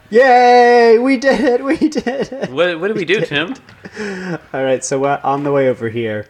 Yay! We did it! We did it! What did we do, Tim? All right, so on the way over here,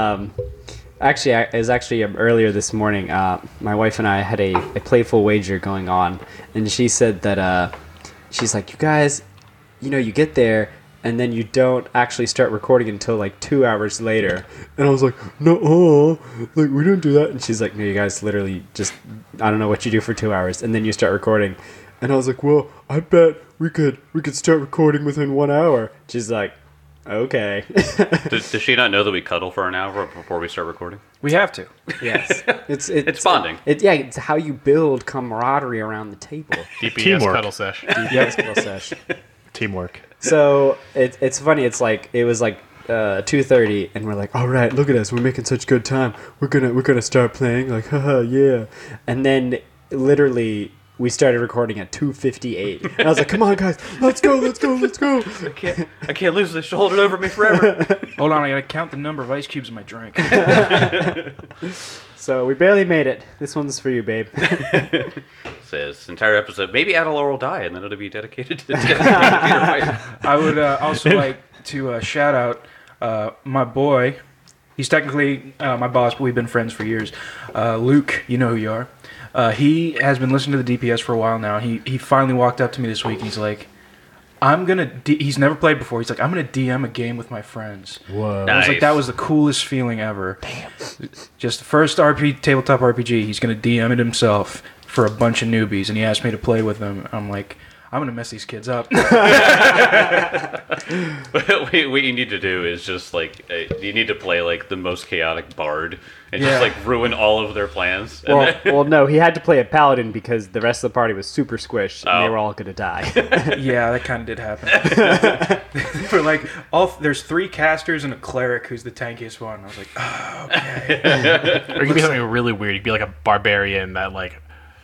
it was actually earlier this morning. My wife and I had a playful wager going on, and she said that she's like, you guys, you get there, and then you don't actually start recording until like 2 hours later. And I was like, no, like we don't do that. And she's like, no, you guys literally just, I don't know what you do for 2 hours, and then you start recording. And I was like, well, I bet we could start recording within 1 hour. She's like, okay. Does she not know that we cuddle for an hour before we start recording? We have to. Yes. It's bonding. It's how you build camaraderie around the table. DPS Teamwork. cuddle sesh. Yes, cuddle sesh. Teamwork. So it's funny. It's like it was like 2:30, and we're like, all right, look at us. We're making such good time. We're gonna start playing. Like, haha, yeah. And then literally we started recording at 2:58, and I was like, come on, guys, let's go. I can't lose this. She'll hold it over me forever. Hold on, I gotta count the number of ice cubes in my drink. So we barely made it. This one's for you, babe. Says this entire episode. Maybe Adalor will die, and then it'll be dedicated to Peter White. I would also like to shout out my boy. He's technically my boss, but we've been friends for years. Luke, you know who you are. He has been listening to the DPS for a while now. He finally walked up to me this week, and he's like, he's never played before. He's like, I'm gonna DM a game with my friends. Whoa. I was like, Nice. that was the coolest feeling ever. Damn. Just the first tabletop RPG. He's gonna DM it himself for a bunch of newbies, and he asked me to play with them. I'm like, I'm gonna mess these kids up. What you need to do is just like you need to play like the most chaotic bard and Yeah. just like ruin all of their plans. And Well, no, he had to play a paladin because the rest of the party was super squished, and they Oh. were all gonna die. Yeah, that kind of did happen. For like there's 3 casters and a cleric who's the tankiest one. I was like, oh, okay. Or you could be something really weird. You could be like a barbarian that like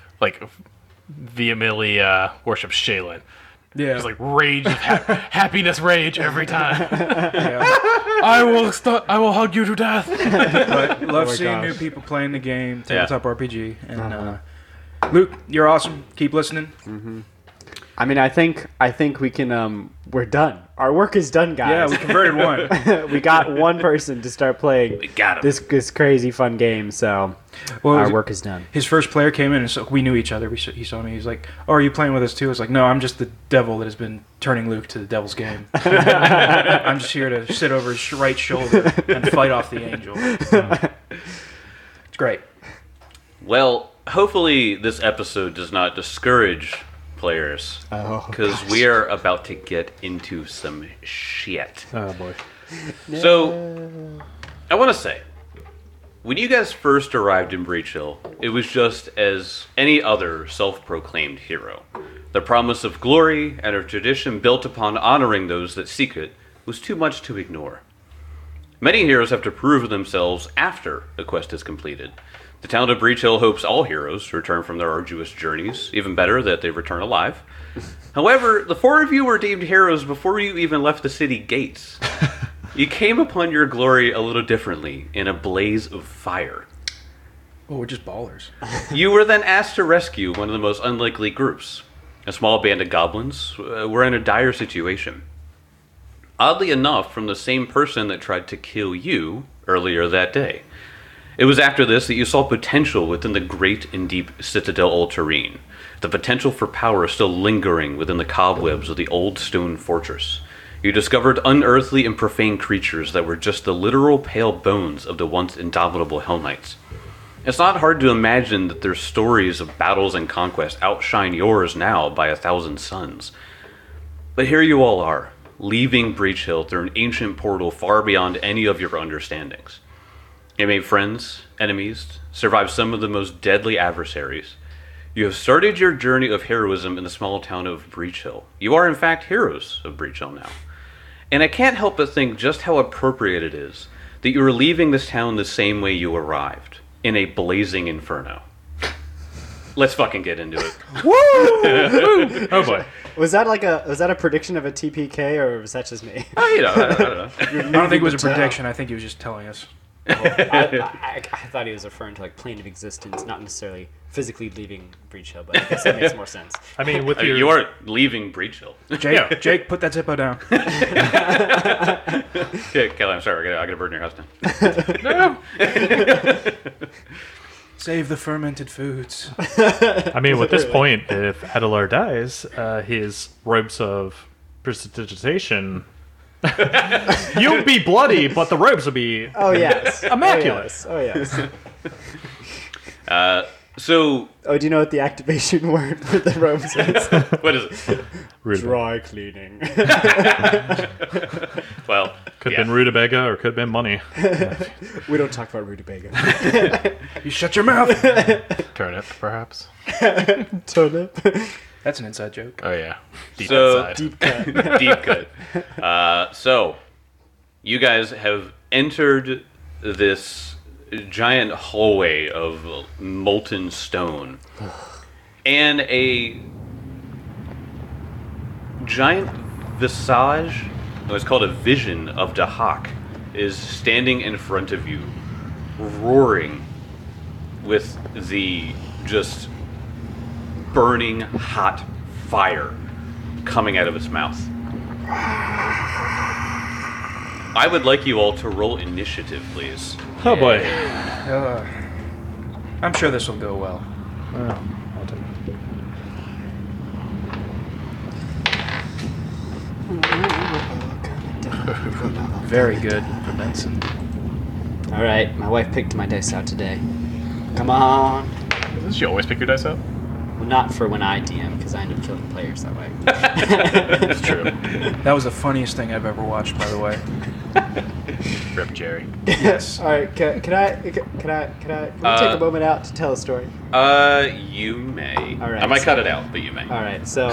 vehemently worships Shaylin. Yeah, Just like rage, happiness, rage every time. yeah. I will hug you to death. But love my seeing gosh. new people playing the game, tabletop RPG. And Luke, you're awesome. Keep listening. I mean, I think we can. We're done. Our work is done, guys. Yeah, we converted one. We got one person to start playing We got him. this crazy fun game. So Well, our work is done. his first player came in, and so we knew each other. He saw me. He's like, "Oh, are you playing with us too?" I was like, "No, I'm just the devil that has been turning Luke to the devil's game. I'm just here to sit over his right shoulder and fight off the angel." It's great. Well, hopefully this episode does not discourage players Oh, because we are about to get into some shit. Oh boy. So, I want to say, when you guys first arrived in Breach Hill, it was just as any other self-proclaimed hero. The promise of glory and a tradition built upon honoring those that seek it was too much to ignore. Many heroes have to prove themselves after a quest is completed. The town of Breach Hill hopes all heroes return from their arduous journeys, even better that they return alive. However, the 4 of you were deemed heroes before you even left the city gates. You came upon your glory a little differently, in a blaze of fire. Oh, we're just ballers. You were then asked to rescue one of the most unlikely groups. A small band of goblins were in a dire situation. Oddly enough, from the same person that tried to kill you earlier that day. It was after this that you saw potential within the great and deep Citadel Ultarine. The potential for power still lingering within the cobwebs of the old stone fortress. You discovered unearthly and profane creatures that were just the literal pale bones of the once indomitable Hell Knights. It's not hard to imagine that their stories of battles and conquest outshine yours now by 1,000 suns. But here you all are, leaving Breach Hill through an ancient portal far beyond any of your understandings. You made friends, enemies, survived some of the most deadly adversaries. You have started your journey of heroism in the small town of Breach Hill. You are in fact heroes of Breach Hill now. And I can't help but think just how appropriate it is that you are leaving this town the same way you arrived, in a blazing inferno. Let's fucking get into it. Oh boy. Was that a prediction of a TPK, or was that just me? Oh, I don't know. I don't think it was a prediction. I think he was just telling us. I thought he was referring to like plane of existence, not necessarily physically leaving Breach Hill, but I guess that makes more sense. I mean, with your You are leaving Breach Hill. Jake, Jake, put that Zippo down. Okay, Kelly, I'm sorry. I gotta burn your house down. no. Save the fermented foods. I mean, with this point, if Adelar dies, his robes of prestidigitation. You'll be bloody, but the robes will be. Oh yes, Immaculate. Oh yes. So, Oh, do you know what the activation word for the robes is? what is it? Dry cleaning. Well, Could yeah. have been rutabaga or could have been money. We don't talk about rutabaga. You shut your mouth. Turnip, perhaps. Turnip. That's an inside joke. Oh yeah, deep So- inside. Deep cut. Deep cut. So, you guys have entered this giant hallway of molten stone, and a giant visage, it's called a vision of Dahak, is standing in front of you, roaring with the just burning hot fire coming out of its mouth. I would like you all to roll initiative, please. Oh boy. I'm sure this will go well. Very good for Benson. All right, my wife picked my dice out today. Come on. Does she always pick your dice up? Well, not for when I DM, because I end up killing players that way. That's true. That was the funniest thing I've ever watched, by the way. Rip Jerry. Yes. All right, can I take a moment out to tell a story? You may. All right, I might so- cut it out, but you may. All right, so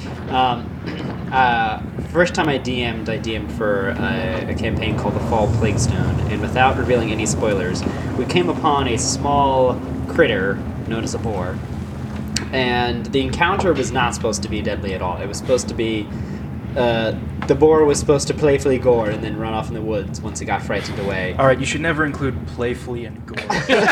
first time I DM'd for a campaign called The Fall Plague Stone, and without revealing any spoilers, we came upon a small critter known as a boar, and the encounter was not supposed to be deadly at all. It was supposed to be the boar was supposed to playfully gore and then run off in the woods once it got frightened away. All right, you should never include playfully and gore.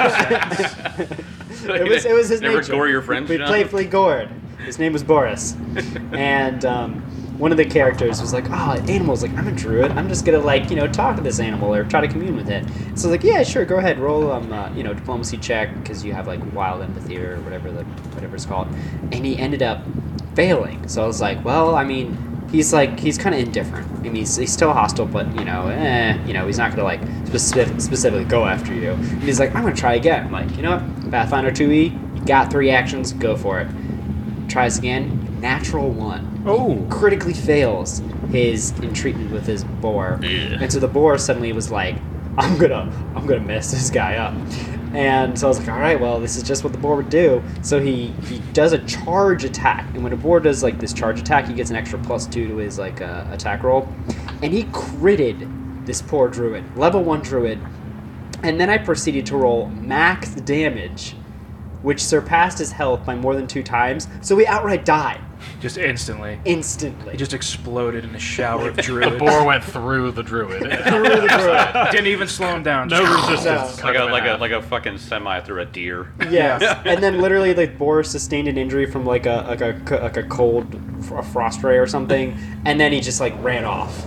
It was his Never nature. gore your friends, We John? playfully gored. His name was Boris, and one of the characters was like, "Oh, animals! Like I'm a druid. I'm just gonna talk to this animal or try to commune with it." So I was like, "Yeah, sure, go ahead, roll diplomacy check because you have like wild empathy or whatever it's called." And he ended up failing. So I was like, "Well, I mean." He's kind of indifferent. I mean, he's still hostile, but he's not gonna like specifically go after you. And he's like, I'm gonna try again. I'm like, you know what, Pathfinder 2e, you got 3 actions, go for it. Tries again, natural 1. Oh. Critically fails his entreatment with his boar, and so the boar suddenly was like, I'm gonna mess this guy up. And so I was like, all right, well, this is just what the boar would do. So he does a charge attack, and when a boar does like this charge attack, he gets an extra +2 to his like attack roll, and he critted this poor druid, level 1 druid, and then I proceeded to roll max damage, which surpassed his health by more than 2 times. So we outright died Just instantly. instantly. It just exploded in a shower of druids. The boar went through the druid. Didn't even slow him down. No Just resistance. Like a fucking semi through a deer. Yes, and then literally the boar sustained an injury from like a cold frost ray or something, and then he just like ran off.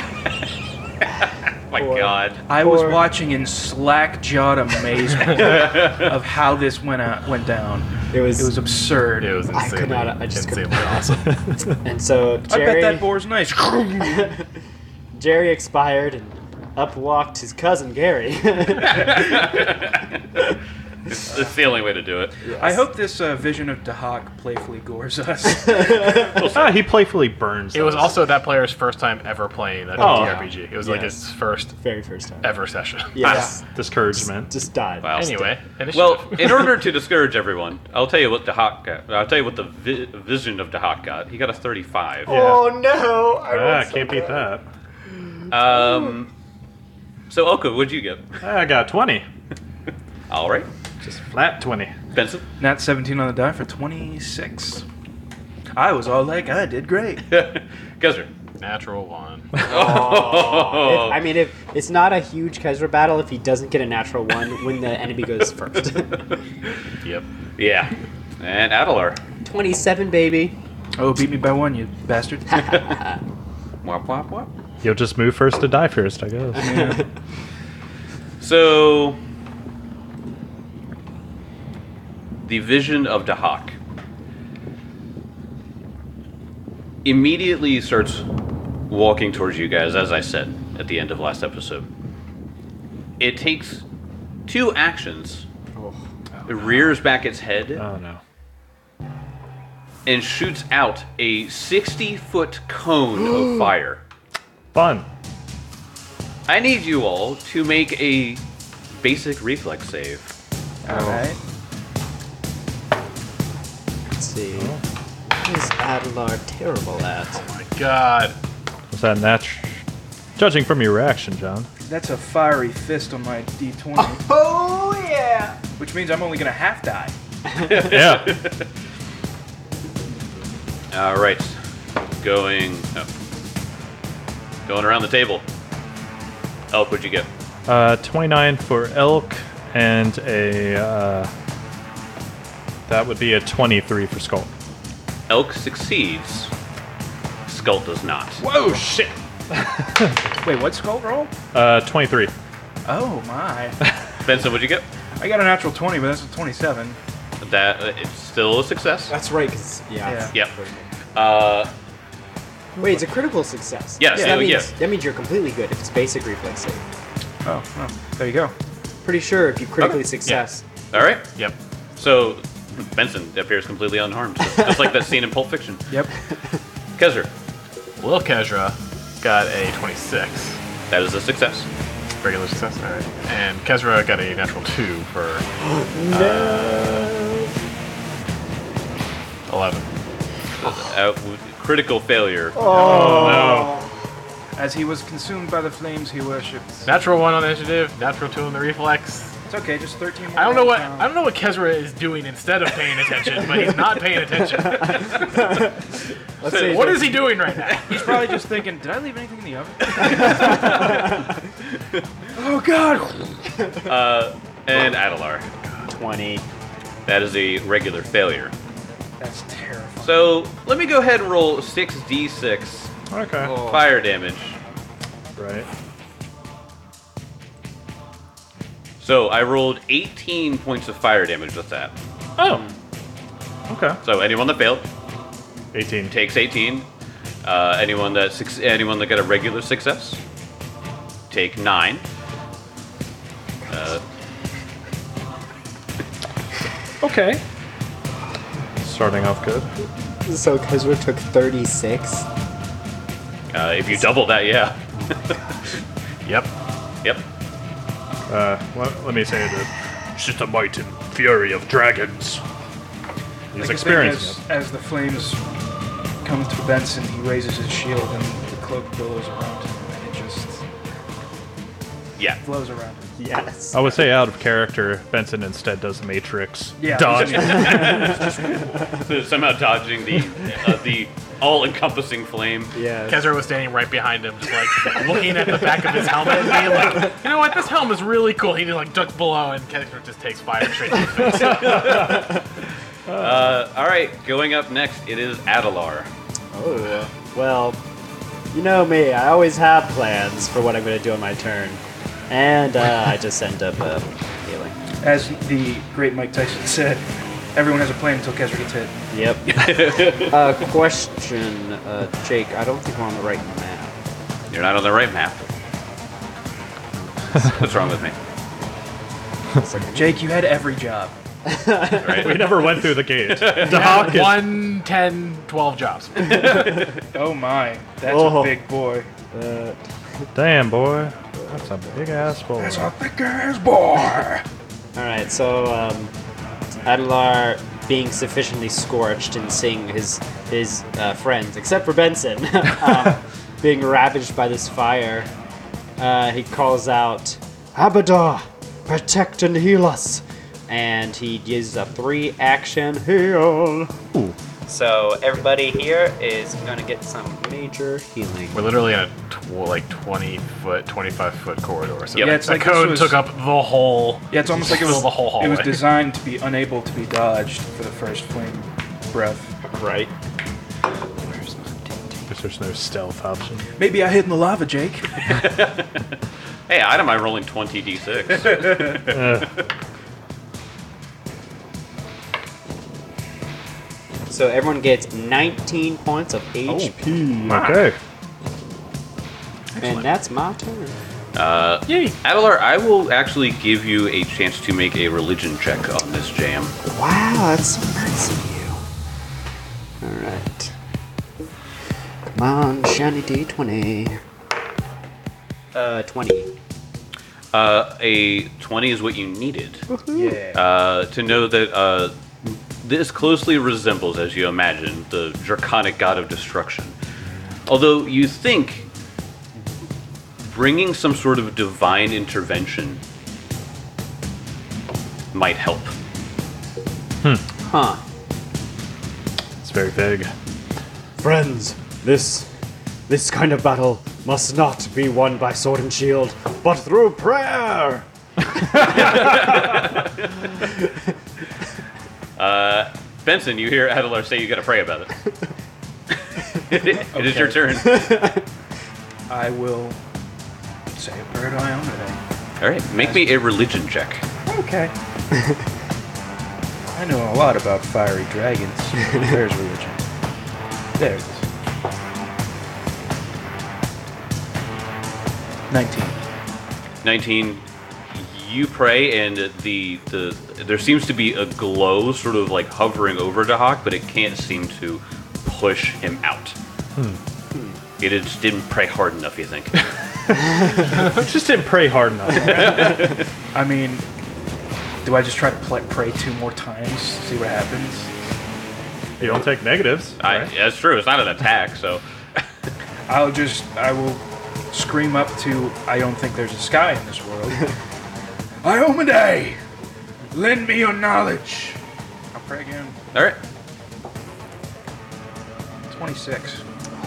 My Poor- God. I was Or- watching in slack-jawed amazement of how this went down. It was absurd. It was I insanely, could not- I just couldn't- insanely awesome. and so I bet Jerry that boar's nice. Jerry expired, and up walked his cousin Gary. It's the only way to do it. I hope this vision of Dahak playfully gores us. He playfully burns. It was us. also that player's first time ever playing a Oh. TTRPG. It was like Yes. his first Very first time. ever session. Yes. discouragement. Just died. Wow. Anyway, initiative. Well, in order to discourage everyone, I'll tell you what Dahak got. I'll tell you what the vision of Dahak got. He got a 35. Oh no! I rolled so Can't beat bad. that. So Oka, what'd you get? I got 20. All right, Just flat 20. Benson. Nat 17 on the die for 26. I was all like, I did great. Guzzard. Natural 1. I mean, if it's not a huge Kezra battle if he doesn't get a natural 1 when the enemy goes first. Yep. Yeah. And Adelar. 27, baby. Oh, beat me by 1, you bastard. Wop, wop, wop. You'll just move first to die first, I guess. Yeah. So, the vision of Dahak immediately starts walking towards you guys, as I said at the end of last episode. It takes 2 actions. It rears back its head Oh no. and shoots out a 60-foot cone of fire. Fun. I need you all to make a basic reflex save. Alright. Let's see. What is Adelar terrible at? Oh my god. Was that natural? Judging from your reaction, John. That's a fiery fist on my D20, Oh, yeah! which means I'm only going to half die. Yeah. All right, going around the table. Elk, what'd you get? 29 for elk and a that would be a 23 for skull. Elk succeeds. Skull does not. Whoa, shit. Wait, what skull roll? 23. Oh, my. Benson, what'd you get? I got a natural 20, but that's a 27. That it's still a success. That's right, because, yeah. Yep. Wait, it's a critical success. Yes, that, means, yeah. that means you're completely good if it's basic reflex save. Oh, well, there you go. Pretty sure if you critically Okay. success. All right. Yep. So Benson appears completely unharmed, just like that scene in Pulp Fiction. Yep. Kezer, Lil Kezra got a 26. that is a success. Regular success? Alright. And Kezra got a natural 2 for 11. Critical failure. As he was consumed by the flames he worshipped. Natural 1 on the initiative, natural 2 on the reflex. It's okay, just 13 more. I don't know what rounds. I don't know what Kezra is doing instead of paying attention, but he's not paying attention. Let's say What is he doing right now? He's probably just thinking, did I leave anything in the oven? Oh, God. And Adelar, 20. that is a regular failure. That's terrifying. So let me go ahead and roll 6d6 Okay. fire damage. Right. So I rolled 18 points of fire damage with that. Oh. Okay. So anyone that failed 18. takes 18. Anyone that got a regular success take 9. Okay. Starting off good. So Kezra took 36. If you double that, yeah. Yep. Yep. Let me say that it's just the might and fury of dragons. He's Like, experienced. as the flames come through Benson, he raises his shield and the cloak billows around him, and it just Yeah. flows around him. Yes. I would say out of character, Benson instead does Matrix. Yeah. Dodge. So somehow dodging the all-encompassing flame. Yes. Kezra was standing right behind him, just like looking at the back of his helmet and being like, you know what, this helm is really cool. He just like ducks below and Kezra just takes fire straight to the face. All right, going up next, it is Adelar. Oh, well, you know me. I always have plans for what I'm going to do on my turn. And I just end up healing. As the great Mike Tyson said, everyone has a plan until Kezra gets hit. Yep. Question, Jake. I don't think we're on the right map. You're not on the right map. What's wrong with me? Jake, you had every job. Right? We never went through the gate. Had 1, 10, 12 jobs. Oh my, that's Oh. a big boy. Damn, boy. That's a big ass boy. That's a big ass boy. All right. So Adelar, being sufficiently scorched and seeing his friends, except for Benson, being ravaged by this fire, he calls out, "Abadar, protect and heal us!" And he gives a 3-action heal. Ooh. So everybody here is going to get some major healing. We're literally in a 20-foot, 25-foot corridor. So Yeah, it's the like this cone was- took up the whole. Yeah, it's almost like it was the whole hallway. It was designed to be unable to be dodged for the first flame breath. Right. Because there's no stealth option. Maybe I hid in the lava, Jake. Hey, I don't mind rolling 20d6. So everyone gets 19 points of HP. Okay. And that's my turn. Yay! Adelar, I will actually give you a chance to make a religion check on this jam. Wow, that's so nice of you. Alright. Come on, shiny D20. 20. A 20 is what you needed. Yeah. To know that this closely resembles, as you imagine, the draconic god of destruction. Although you think bringing some sort of divine intervention might help. Huh. It's very big. Friends, this kind of battle must not be won by sword and shield, but through prayer. Benson, you hear Adelar say you gotta pray about it. It is your turn. I will say a prayer to Ionia. Alright, make me a religion check. Okay. I know a lot about fiery dragons. There's religion. There it is. 19. 19, you pray, and there seems to be a glow sort of like hovering over Dahak, but it can't seem to push him out. It just didn't pray hard enough, you think? I just didn't pray hard enough. I mean, do I just try to pray 2 more times, see what happens? You don't take negatives. Right? That's true, it's not an attack, so. I will scream up to, I don't think there's a sky in this world. Iomade, lend me your knowledge. I'll pray again. Alright. 26.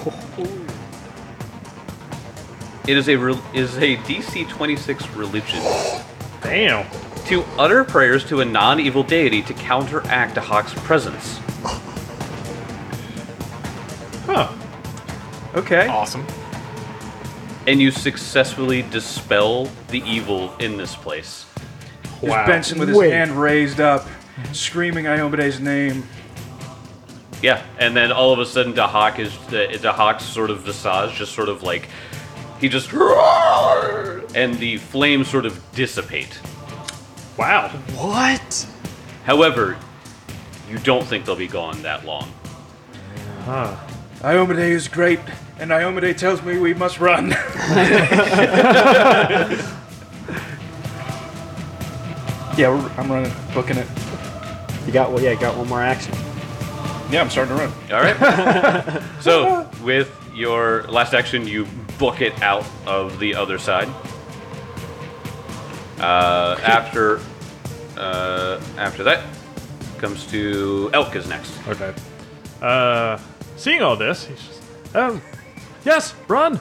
It is a DC 26 religion. Damn. To utter prayers to a non-evil deity to counteract Dahak's presence. Huh. Okay. Awesome. And you successfully dispel the evil in this place. There's Wow. Benson with his hand raised up, screaming Iomade's name. Yeah, and then all of a sudden Dahak's sort of visage just sort of like, he just, and the flames sort of dissipate. Wow. What? However, you don't think they'll be gone that long. Huh. Iomade is great, and Iomade tells me we must run. Yeah, I'm running, booking it. You got one more action. Yeah, I'm starting to run. All right. So with your last action, you book it out of the other side. After that comes to Elk is next. Okay. Seeing all this, he's just, yes, run!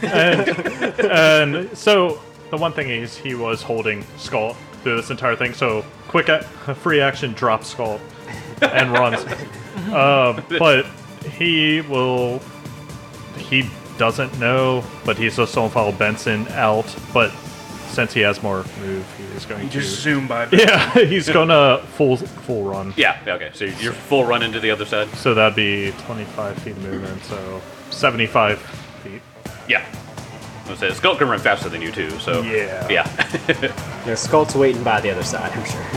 and so the one thing is he was holding Skull through this entire thing, so quick free action drops Skull and runs. But he doesn't know, but he's just going to follow Benson out, but since he has more move, he is going You to... just zoom by. Yeah, he's gonna full run. Yeah. Okay. So you're full run into the other side. So that'd be 25 feet of movement, so 75 feet. Yeah. I was saying, Skull can run faster than you too. So Yeah. Yeah. Yeah, Skull's waiting by the other side, I'm sure.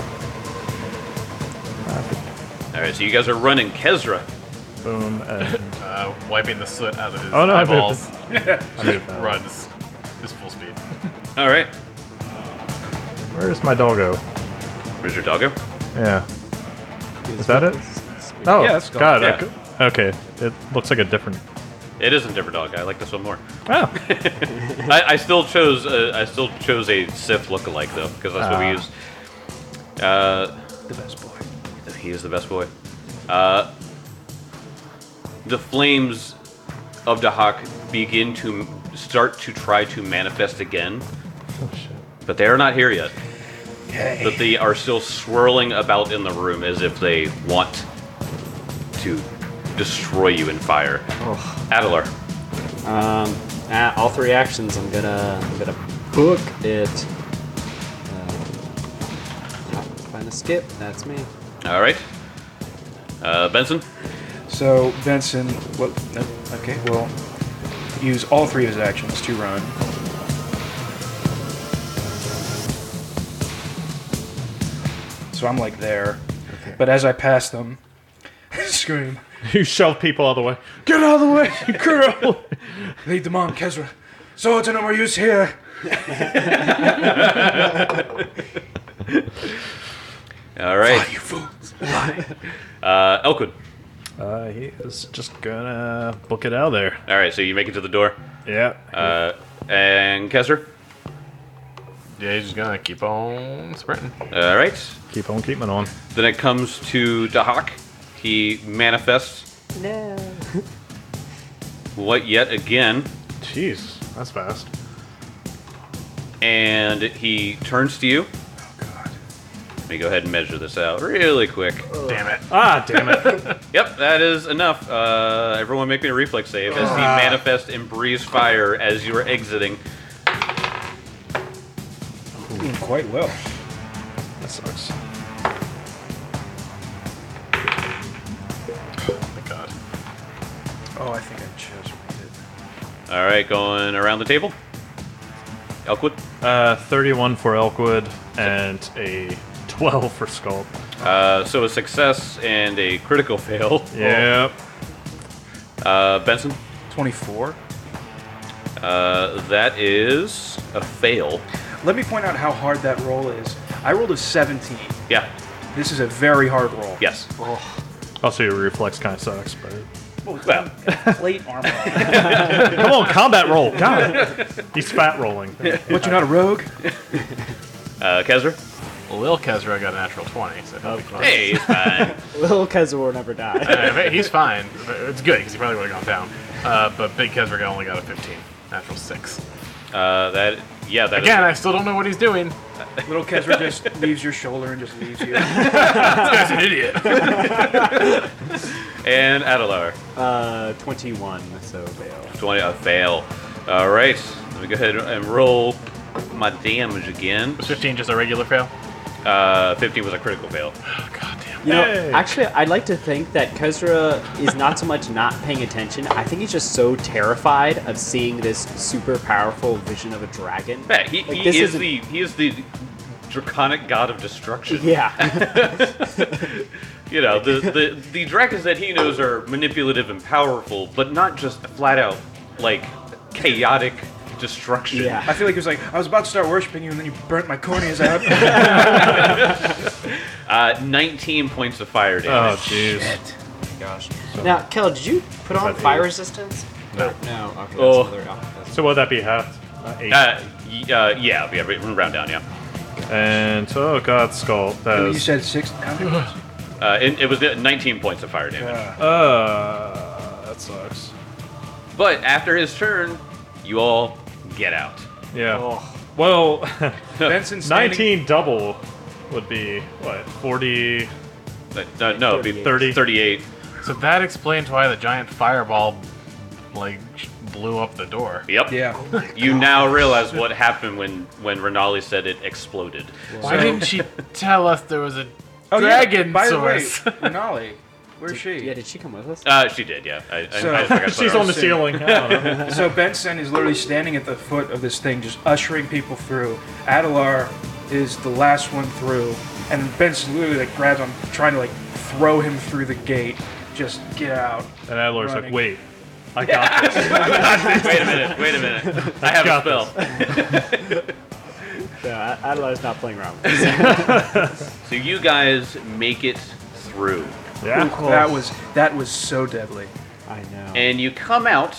All right. So you guys are running Kezra. Boom, and Wiping the soot out of his Oh, no, I eyeballs. I moved now. Runs. Just full speed. All right. Where's my doggo? Where's your doggo? Yeah. Is that it? Oh, Yeah, that's God. yeah. Okay, it looks like a different... It is a different dog. I like this one more. Oh, I still chose a Sith lookalike though, because that's what we used. The best boy. He is the best boy. the flames of Dahak begin to start to try to manifest again. Oh, shit. But they are not here yet. Okay. But they are still swirling about in the room as if they want to destroy you in fire. Adelar. All 3 actions. I'm gonna book it. Find a skip. That's me. All right. Benson. So Benson, what? No, okay, well, use all 3 of his actions to run. So I'm like there, but as I pass them, scream, You shove people out of the way. Get out of the way! Get out of the way! "Lead them on, Kezra. Swords are no more use here." All right. You fools! Elkwood. He is just gonna book it out of there. All right, so you make it to the door. Yeah. And Kessler. Yeah, he's just gonna keep on sprinting. All right. Keep on keeping on. Then it comes to Dahak. He manifests. No. What yet again? Jeez, that's fast. And he turns to you. Oh God! Let me go ahead and measure this out really quick. Damn it. Ah, damn it. Yep, that is enough. Everyone make me a reflex save as he manifests and breathes fire as you are exiting. Doing quite well. That sucks. Oh my god. Oh, I think I just read it. All right, going around the table. Elkwood. 31 for Elkwood and a 12 for Sculpt. So a success and a critical fail. Yep. Benson. 24. That is a fail. Let me point out how hard that roll is. I rolled a 17. Yeah. This is a very hard roll. Yes. Also, your reflex kind of sucks, but... Well, Plate armor. Come on, combat roll. God. He's fat rolling. What, you're not a rogue? Kezra. Well, Lil Kezra got a natural 20, so he'll be fine. Hey, it's fine. Little Kezra will never die. He's fine. It's good, because he probably would have gone down. But Big Kezra only got a 15. Natural 6. That Again, I still don't know what he's doing. Little Kezra just leaves your shoulder and just leaves you. This guy's an idiot. And Adelar. 21, so fail. 20, a fail. All right. Let me go ahead and roll my damage again. Was 15 just a regular fail? 15 was a critical fail. Oh, god damn. You know, Hey. actually, I'd like to think that Kezra is not so much not paying attention. I think he's just so terrified of seeing this super powerful vision of a dragon. Yeah, he this is isn't- he is the draconic god of destruction. Yeah. You know, the dragons that he knows are manipulative and powerful, but not just flat out like chaotic destruction. Yeah. I feel like he was like, I was about to start worshiping you, and then you burnt my corneas out. 19 points of fire Oh, damage. jeez. Gosh. Now, Kel, did you put on About fire eight. resistance? No. No. Okay. That's Oh. another, that's- So would that be half? 8. Yeah, round down, yeah. And, oh god, Skull. That You is... said 6. How many was It was 19 points of fire damage. That sucks. But after his turn, you all get out. Yeah. Oh. Well, Benson standing. 19 double would be, what, 40... No, it'd be 30. 38. So that explains why the giant fireball, like, blew up the door. Yep. Yeah. You now realize what happened when Renali said it exploded. Why didn't she tell us there was a Oh, dragon yeah. By the way, source? Renali, where's she? Yeah, did she come with us? She did, yeah. I So- just forgot to put She's her on the ceiling. I don't know. So Benson is literally standing at the foot of this thing, just ushering people through. Adelar is the last one through, and Benson literally like grabs him, trying to like throw him through the gate. Just get out. And Adler's like, Running. wait, I got this. Wait a minute. I have got a spell. Yeah, Adelar's not playing around with this. So you guys make it through. Yeah. That was so deadly. I know. And you come out.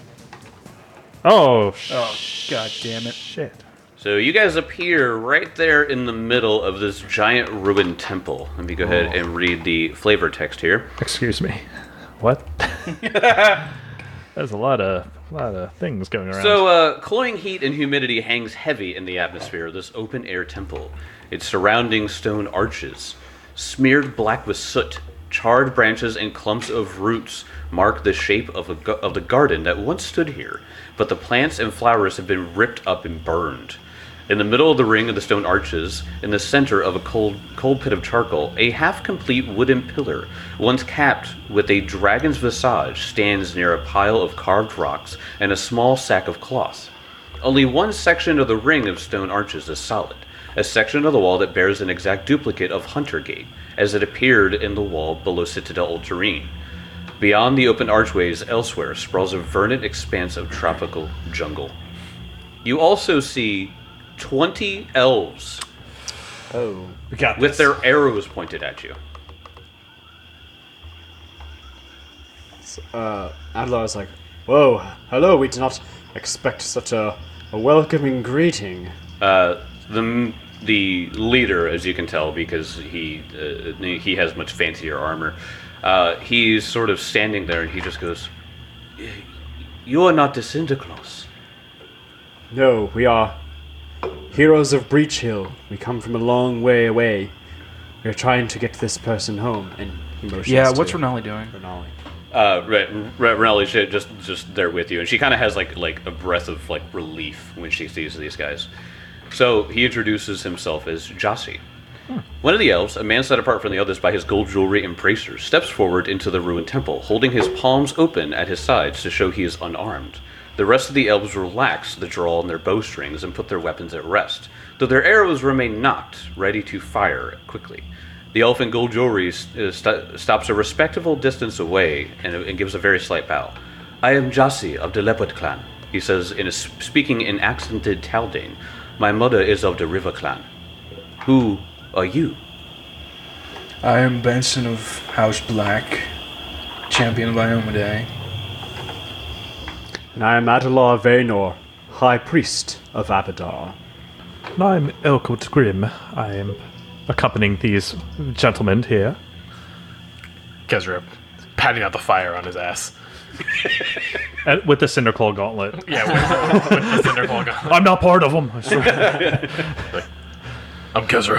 Oh, Oh god damn it. shit. So you guys appear right there in the middle of this giant ruined temple. Let me go ahead and read the flavor text here. Excuse me. What? There's a lot of things going around. So, cloying heat and humidity hangs heavy in the atmosphere of this open-air temple. Its surrounding stone arches, smeared black with soot, charred branches and clumps of roots mark the shape of the garden that once stood here, but the plants and flowers have been ripped up and burned. In the middle of the ring of the stone arches, in the center of a cold pit of charcoal, a half-complete wooden pillar, once capped with a dragon's visage, stands near a pile of carved rocks and a small sack of cloth. Only one section of the ring of stone arches is solid, a section of the wall that bears an exact duplicate of Hunter Gate, as it appeared in the wall below Citadel Ultarine. Beyond the open archways elsewhere sprawls a verdant expanse of tropical jungle. You also see 20 elves Oh. we got with this. their arrows pointed at you. Adelar's like, whoa, hello, we did not expect such a welcoming greeting. The leader, as you can tell, because he has much fancier armor, he's sort of standing there and he just goes, "You are not the Sinterklaas." No, we are heroes of Breach Hill. We come from a long way away. We're trying to get this person home. And he motions Yeah, to what's Renali doing? Renali. Renali's just there with you, and she kind of has like a breath of like relief when she sees these guys. So he introduces himself as Jossi. One of the elves, a man set apart from the others by his gold jewelry and bracers, steps forward into the ruined temple, holding his palms open at his sides to show he is unarmed. The rest of the elves relax the draw on their bowstrings and put their weapons at rest, though their arrows remain nocked, ready to fire quickly. The elf in gold jewelry stops a respectable distance away and gives a very slight bow. "I am Jossi of the Leopard Clan," he says, speaking in accented Taldane. "My mother is of the River Clan. Who are you?" I am Benson of House Black, champion of Iomedae. And I am Adelar Vaynor, High Priest of Abadar. And I'm Elkwood Grim. I am accompanying these gentlemen here. Kezra patting out the fire on his ass. With the Cinderclaw gauntlet. Yeah, with the Cinderclaw gun. I'm not part of them. I swear. I'm Kezra.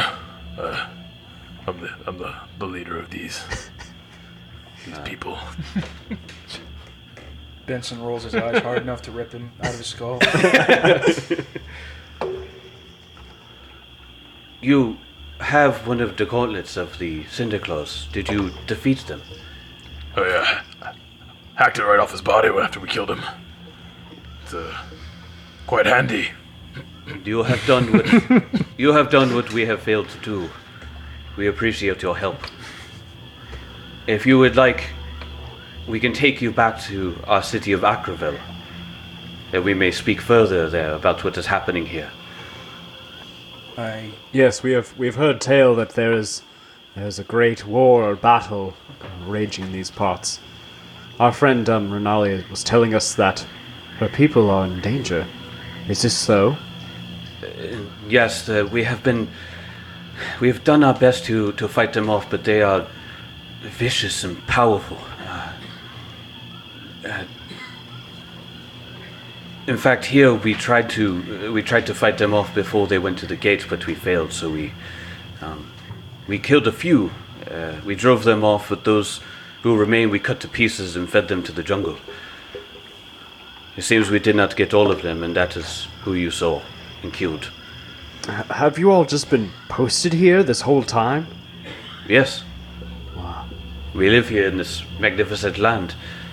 I'm the leader of these people. Benson rolls his eyes hard enough to rip them out of his skull. "You have one of the gauntlets of the Cinderclaws. Did you defeat them?" Oh yeah, hacked it right off his body after we killed him. It's quite handy. You have done what we have failed to do. We appreciate your help. If you would like, we can take you back to our city of Akravel, and we may speak further there about what is happening here. Yes, we've heard tale that there's a great war or battle raging in these parts. Our friend Renali was telling us that her people are in danger. Is this so? Yes, we have done our best to fight them off, but they are vicious and powerful. In fact, here we tried to fight them off before they went to the gates, but we failed. So we killed a few. We drove them off, but those who remained we cut to pieces and fed them to the jungle. It seems we did not get all of them, and that is who you saw and killed. Have you all just been posted here this whole time? Yes. Wow. We live here in this magnificent land.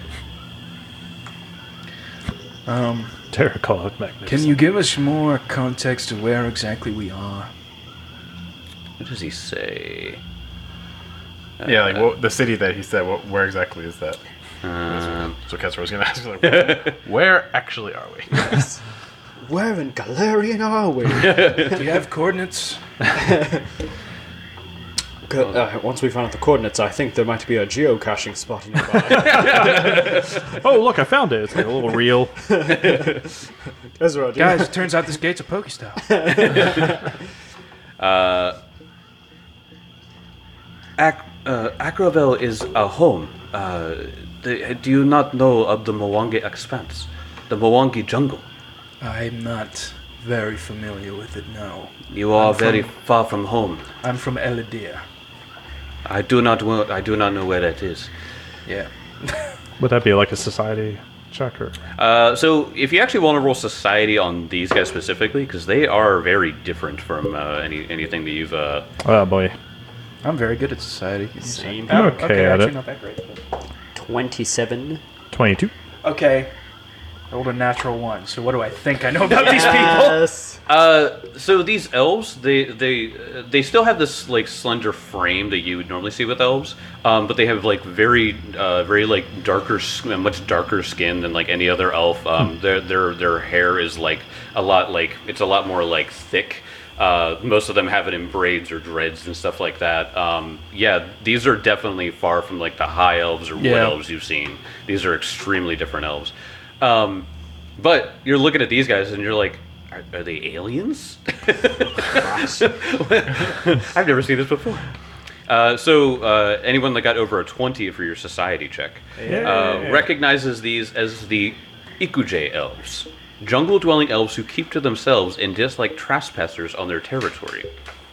Terracotta magnificent. Can you give us more context to where exactly we are? What does he say? Yeah, like the city that he said. Where exactly is that? So Kezra was gonna ask, like, where actually are we? Where in Galarian are we? Do you have coordinates? Once we find out the coordinates, I think there might be a geocaching spot nearby. Oh, look, I found it. It's like a little reel. Ezra, Guys, it turns out this gate's a Pokestop. Akravel is a home. do you not know of the Mwangi Expanse? The Mwangi jungle? I'm not very familiar with it now. You are I'm from- very far from home. I'm from Elidir. I do not know where that is. Yeah. Would that be like a society check or? So if you actually want to roll society on these guys specifically, because they are very different from anything that you've. Oh boy. I'm very good at society. Same. I'm okay at actually it. not that great. But... 27. 22. Okay. I rolled a natural 1, so what do I think I know about these people? Yes. So these elves, they still have this like slender frame that you would normally see with elves, but they have like very like much darker skin than like any other elf. Their hair is like a lot more like thick. Most of them have it in braids or dreads and stuff like that. Yeah, these are definitely far from like the high elves or wood elves you've seen. These are extremely different elves. But you're looking at these guys and you're like, are they aliens? I've never seen this before. So anyone that got over a 20 for your society check recognizes these as the Ikuje elves. Jungle-dwelling elves who keep to themselves and dislike trespassers on their territory.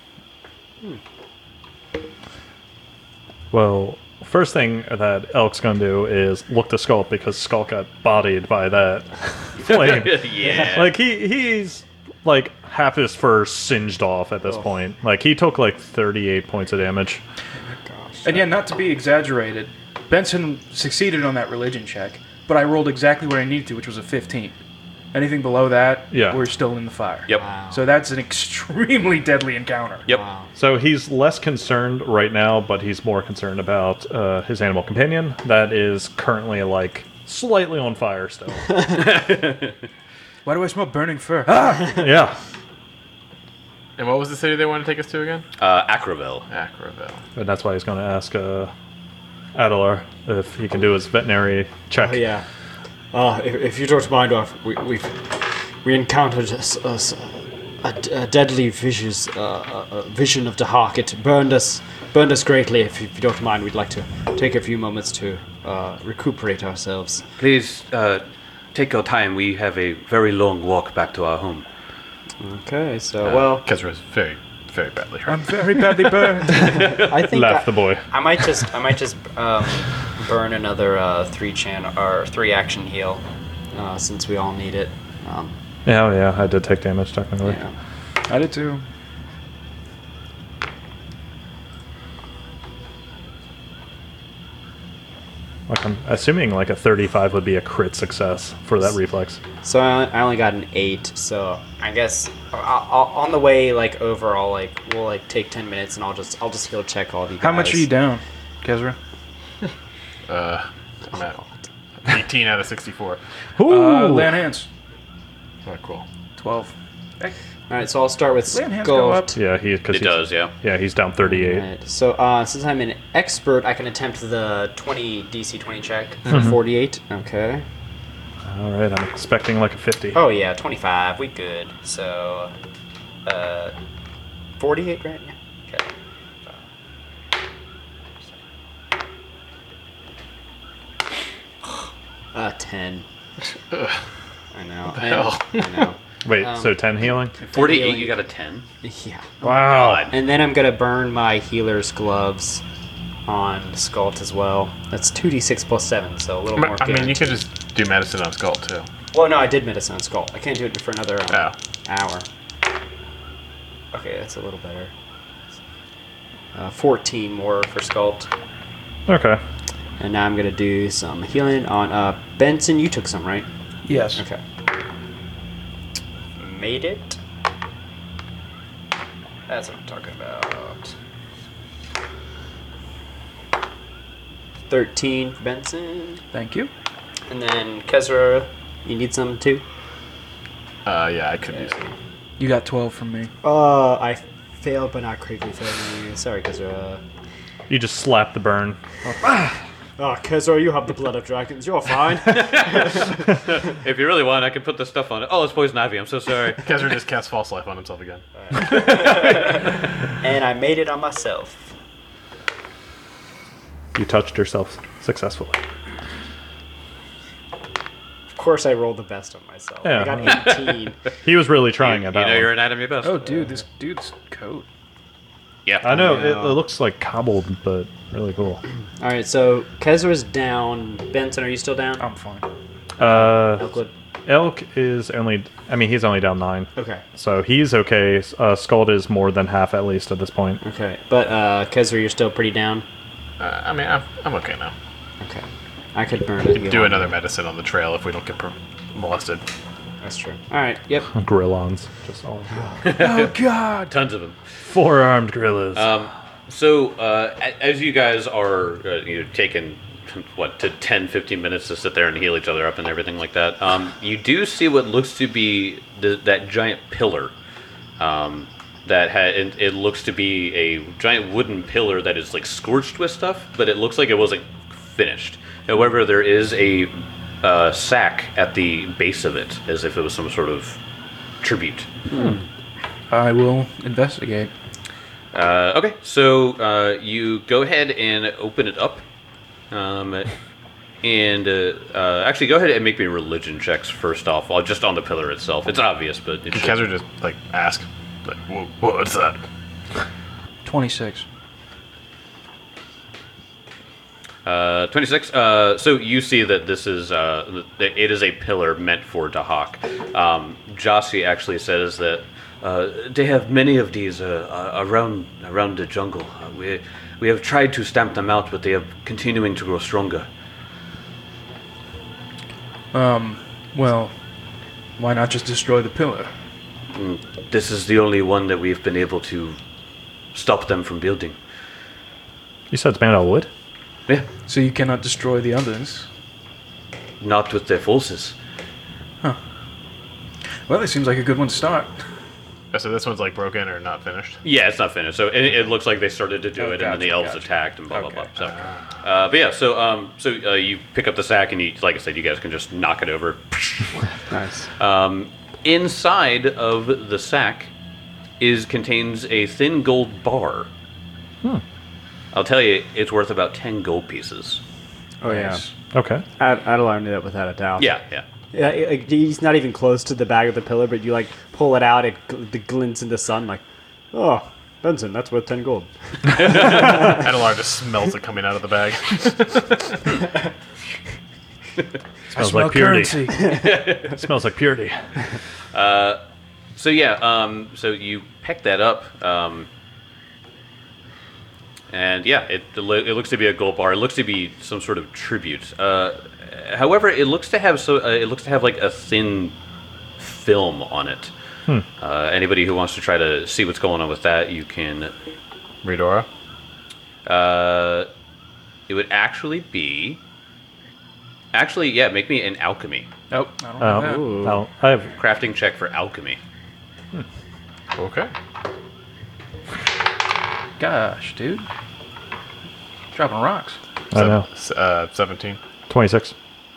Well, first thing that Elk's gonna do is look to Skulk because Skulk got bodied by that flame. Yeah. Like he's like half his fur singed off at this point. Like he took like 38 points of damage. And yeah, not to be exaggerated, Benson succeeded on that religion check, but I rolled exactly what I needed to, which was a 15. Anything below that, we're still in the fire. Yep. Wow. So that's an extremely deadly encounter. Yep. Wow. So he's less concerned right now, but he's more concerned about his animal companion that is currently like slightly on fire still. Why do I smell burning fur? Ah! Yeah. And what was the city they wanted to take us to again? Acroville. Acroville. And that's why he's going to ask Adelar if he can do his veterinary check. Oh, yeah. If you don't mind, we encountered a deadly vision of the hawk. It burned us greatly. If you don't mind, we'd like to take a few moments to recuperate ourselves. Please take your time. We have a very long walk back to our home. Okay, so Kezra is very, very badly hurt. I'm very badly burned. I think Laugh the boy. I might just burn another 3 action heal, since we all need it. Yeah, I did take damage technically. Yeah. I did too. Like I'm assuming like a 35 would be a crit success for that reflex. So I only got an 8. So I guess I'll, on the way like over, we'll like take 10 minutes and I'll just heal check all of you guys. How much are you down, Kezra? I'm at 18 out of 64. Lay on hands. oh, cool. 12. Hey, All right, so I'll start with lay on hands go up. Skull. Yeah, because It does, yeah. Yeah, he's down 38. Right. So since I'm an expert, I can attempt the DC 20 check for 48. Okay. All right, I'm expecting like a 50. Oh yeah, 25. We good. So 48, right? Yeah. Okay. 10. I know. I know. Wait, so 10 healing? 48, healing. you got a 10. Yeah. Wow. God. And then I'm gonna burn my healer's gloves on Skult as well. That's 2d6 plus 7, so a little more. I mean, you guaranteed. could just do medicine on Skull, too. Well, no, I did medicine on Skult. I can't do it for another Oh. hour. Okay, that's a little better. 14 more for Skult. Okay. And now I'm gonna do some healing on Benson. You took some, right? Yes. Okay. Made it. That's what I'm talking about. 13 for Benson. Thank you. And then Kezra, you need some too? Yeah, I could use it. You got 12 from me. I failed, but not critically failed. Sorry, Kezra. You just slap the burn. Oh, Kezra, you have the blood of dragons. You're fine. If you really want, I can put this stuff on it. Oh, it's poison ivy. I'm so sorry. Kezra just cast false life on himself again. And I made it on myself. You touched yourself successfully. course I rolled the best on myself. Yeah. I got 18. He was really trying You at that know one. your anatomy best. Oh, dude, this dude's coat. Yeah. I know, Yeah. it looks like cobbled, but really cool. All right, so Kezra's down. Benson, are you still down? I'm fine. Elkwood? Elk is only, I mean, he's only down 9. Okay. So he's okay. Scald is more than half at least at this point. Okay. But Kezra, you're still pretty down? I mean, I'm okay now. Okay. I could burn it. Do another medicine on the trail if we don't get molested. That's true. All right. Yep. Grillons. Just all Oh God! Tons of them. 4-armed gorillas. So, as you guys are taking, to 10, 15 minutes to sit there and heal each other up and everything like that, you do see what looks to be that giant pillar. It looks to be a giant wooden pillar that is like scorched with stuff, but it looks like it wasn't finished. However, there is a sack at the base of it, as if it was some sort of tribute. I will investigate. Okay, so you go ahead and open it up, and actually go ahead and make me religion checks first off. Just on the pillar itself. It's obvious, but it Can should. Kezra just like ask, like, what's that? 26. 26. So you see that this is it is a pillar meant for Dahak. Jossie actually says that they have many of these around the jungle. We have tried to stamp them out, but they are continuing to grow stronger. Well, why not just destroy the pillar? This is the only one that we've been able to stop them from building. You said it's made out of wood? Yeah, So you cannot destroy the others. not with their forces. Well, it seems like a good one to start. So this one's like broken or not finished. Yeah, it's not finished. So it looks like they started to do Oh, it, and then the gotcha, elves gotcha. attacked and blah Okay. blah blah. So, but yeah, so you pick up the sack, and you, like I said, you guys can just knock it over. Nice. Inside of the sack contains a thin gold bar. I'll tell you, it's worth about 10 gold pieces. Oh yeah. Nice. Okay. Adelar knew that without a doubt. Yeah. Yeah, he's not even close to the bag of the pillar, but you like pull it out, it glints in the sun, like, oh, Benson, that's worth 10 gold. Adelar just smells it coming out of the bag. Smells Smell like purity. currency. Smells like purity. So yeah, so you pick that up, and yeah, it looks to be a gold bar. It looks to be some sort of tribute. However, it looks to have like a thin film on it. Anybody who wants to try to see what's going on with that, you can. Redora. It would actually be. Actually, yeah, make me an alchemy Nope, I don't have that. Ooh. Well, I have crafting check for alchemy. Okay. Gosh, dude. Dropping rocks. I know 17. 26.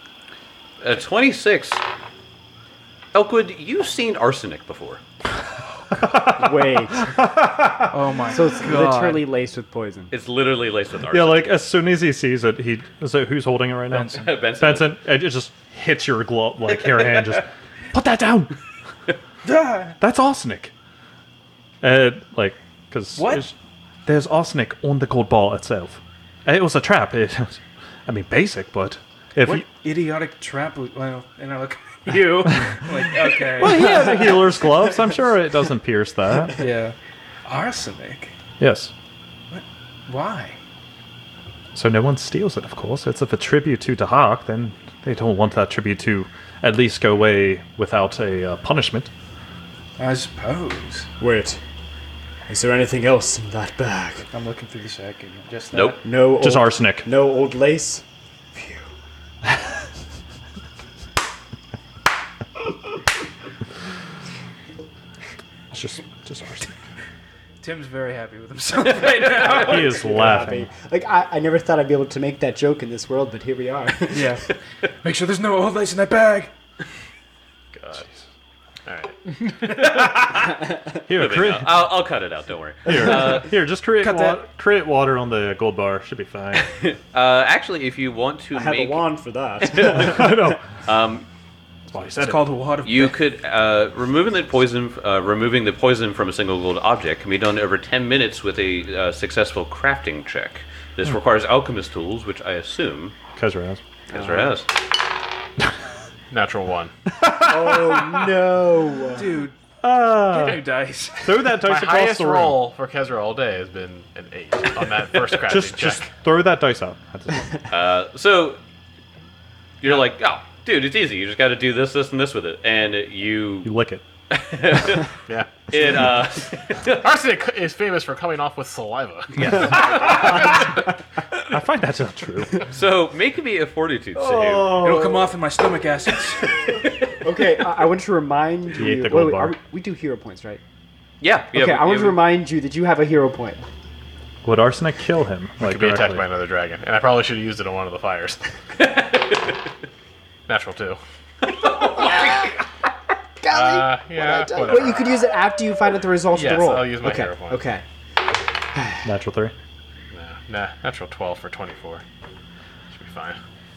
26. Elkwood, you've seen arsenic before. Wait, Oh my so it's god. literally laced with poison. It's literally laced with arsenic. Yeah, like as soon as he sees it, who's holding it right now? Benson. Benson. Benson. It just hits your glove, like your hand. Just put that down. That's arsenic. Like, because What? there's arsenic on the gold ball itself. It was a trap. I mean, basic, but if What you, idiotic trap? Well, and I look at you. Like, okay. well, he has healer's gloves. I'm sure it doesn't pierce that. Yeah. Arsenic? Yes. Why? So no one steals it, of course. It's if a tribute to Dahak, then they don't want that tribute to at least go away without a punishment. I suppose. Wait, is there anything else in that bag? I'm looking through the sack again. Just that. Nope. No, Just old, arsenic. No old lace. Phew. It's just arsenic. Tim's very happy with himself right now. He is laughing. Like I never thought I'd be able to make that joke in this world, but here we are. Yeah. Make sure there's no old lace in that bag. God. All right. Here, create, I'll cut it out. Don't worry. here, just create Cut that. create water on the gold bar. Should be fine. Actually, if you want to I have make a wand for that. I know. Well, he said It's it. called a wad of You death. could removing the poison from a single gold object can be done over 10 minutes with a successful crafting check. This requires alchemist tools, which I assume Kezra has. Ezra has. Natural 1. Oh no! Dude, get new dice. Throw that My dice across highest the room. roll for Kezra all day has been an 8 on that first crafting check. Just throw that dice out. That's it. So you're like, oh, dude, it's easy. You just got to do this, this, and this with it, and You lick it. Yeah. it Arsenic is famous for coming off with saliva. I find that's not true. So make me a fortitude save. It'll come off in my stomach acids. Okay, I want to remind ate you. the gold bar. We do hero points, right? Yeah. Okay, I want to remind you that you have a hero point. Would arsenic kill him? Could be attacked by another dragon. And I probably should have used it on one of the fires. Natural 2. Yeah, whatever. Wait, you could use it after you find out the results Yes, of the roll. I'll use my okay. hero point. Okay. Natural 3. Nah, natural 12 for 24. Should be fine.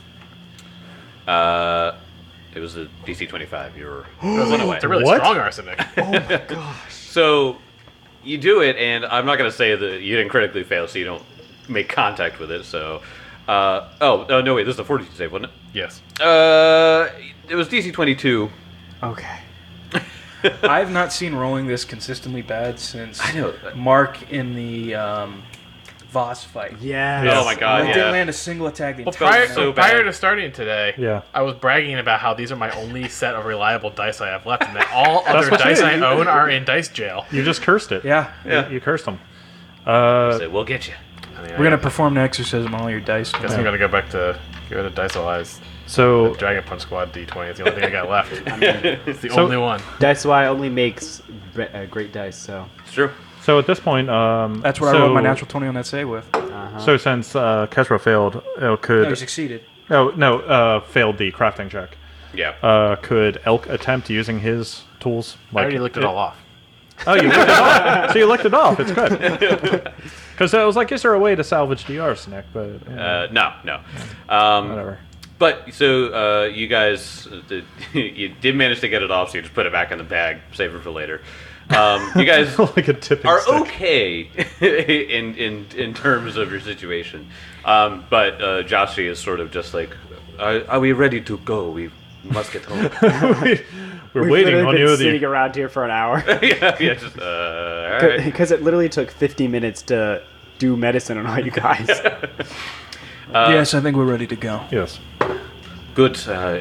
It was a DC 25. You were It's a really What? strong arsenic. so you do it, and I'm not going to say that you didn't critically fail, so you don't make contact with it. So, no, wait, this is a fortitude save, wasn't it? Yes. It was DC 22. Okay. I have not seen rolling this consistently bad since I know. Mark in the Voss fight. Yeah. Oh my god, I didn't yeah. land a single attack the Well, entire prior, night. so prior bad. to starting today, Yeah. I was bragging about how these are my only set of reliable dice I have left, and that all other what you dice did. I own are in dice jail. You just cursed it. Yeah. You cursed him. So we'll get you. I mean, We're going to perform an exorcism on all your dice. I guess I'm gonna go to Dice Allies. So Dragon Punch Squad D20 is the only thing I got left. It's the So- only one. That's why only makes great dice. So. It's true. So at this point, That's what I rolled my natural 20 on that save with. So since Kezra failed, could No, you succeeded. failed the crafting check. Yeah. Could Elk attempt using his tools? I already looked it all off. Oh, you licked it off. So you licked it off. It's good. Because I was like, is there a way to salvage the arsenic? But No. whatever. But so you guys, you did manage to get it off, so you just put it back in the bag, save it for later. You guys Like a tipping are stick. okay in terms of your situation, but Joshi is sort of just like, are we ready to go? We must get home. We're We've waiting literally on been you. sitting around here for an hour yeah, just all right. because it literally took 50 minutes to do medicine on all you guys. Yes, I think we're ready to go. Yes. Good.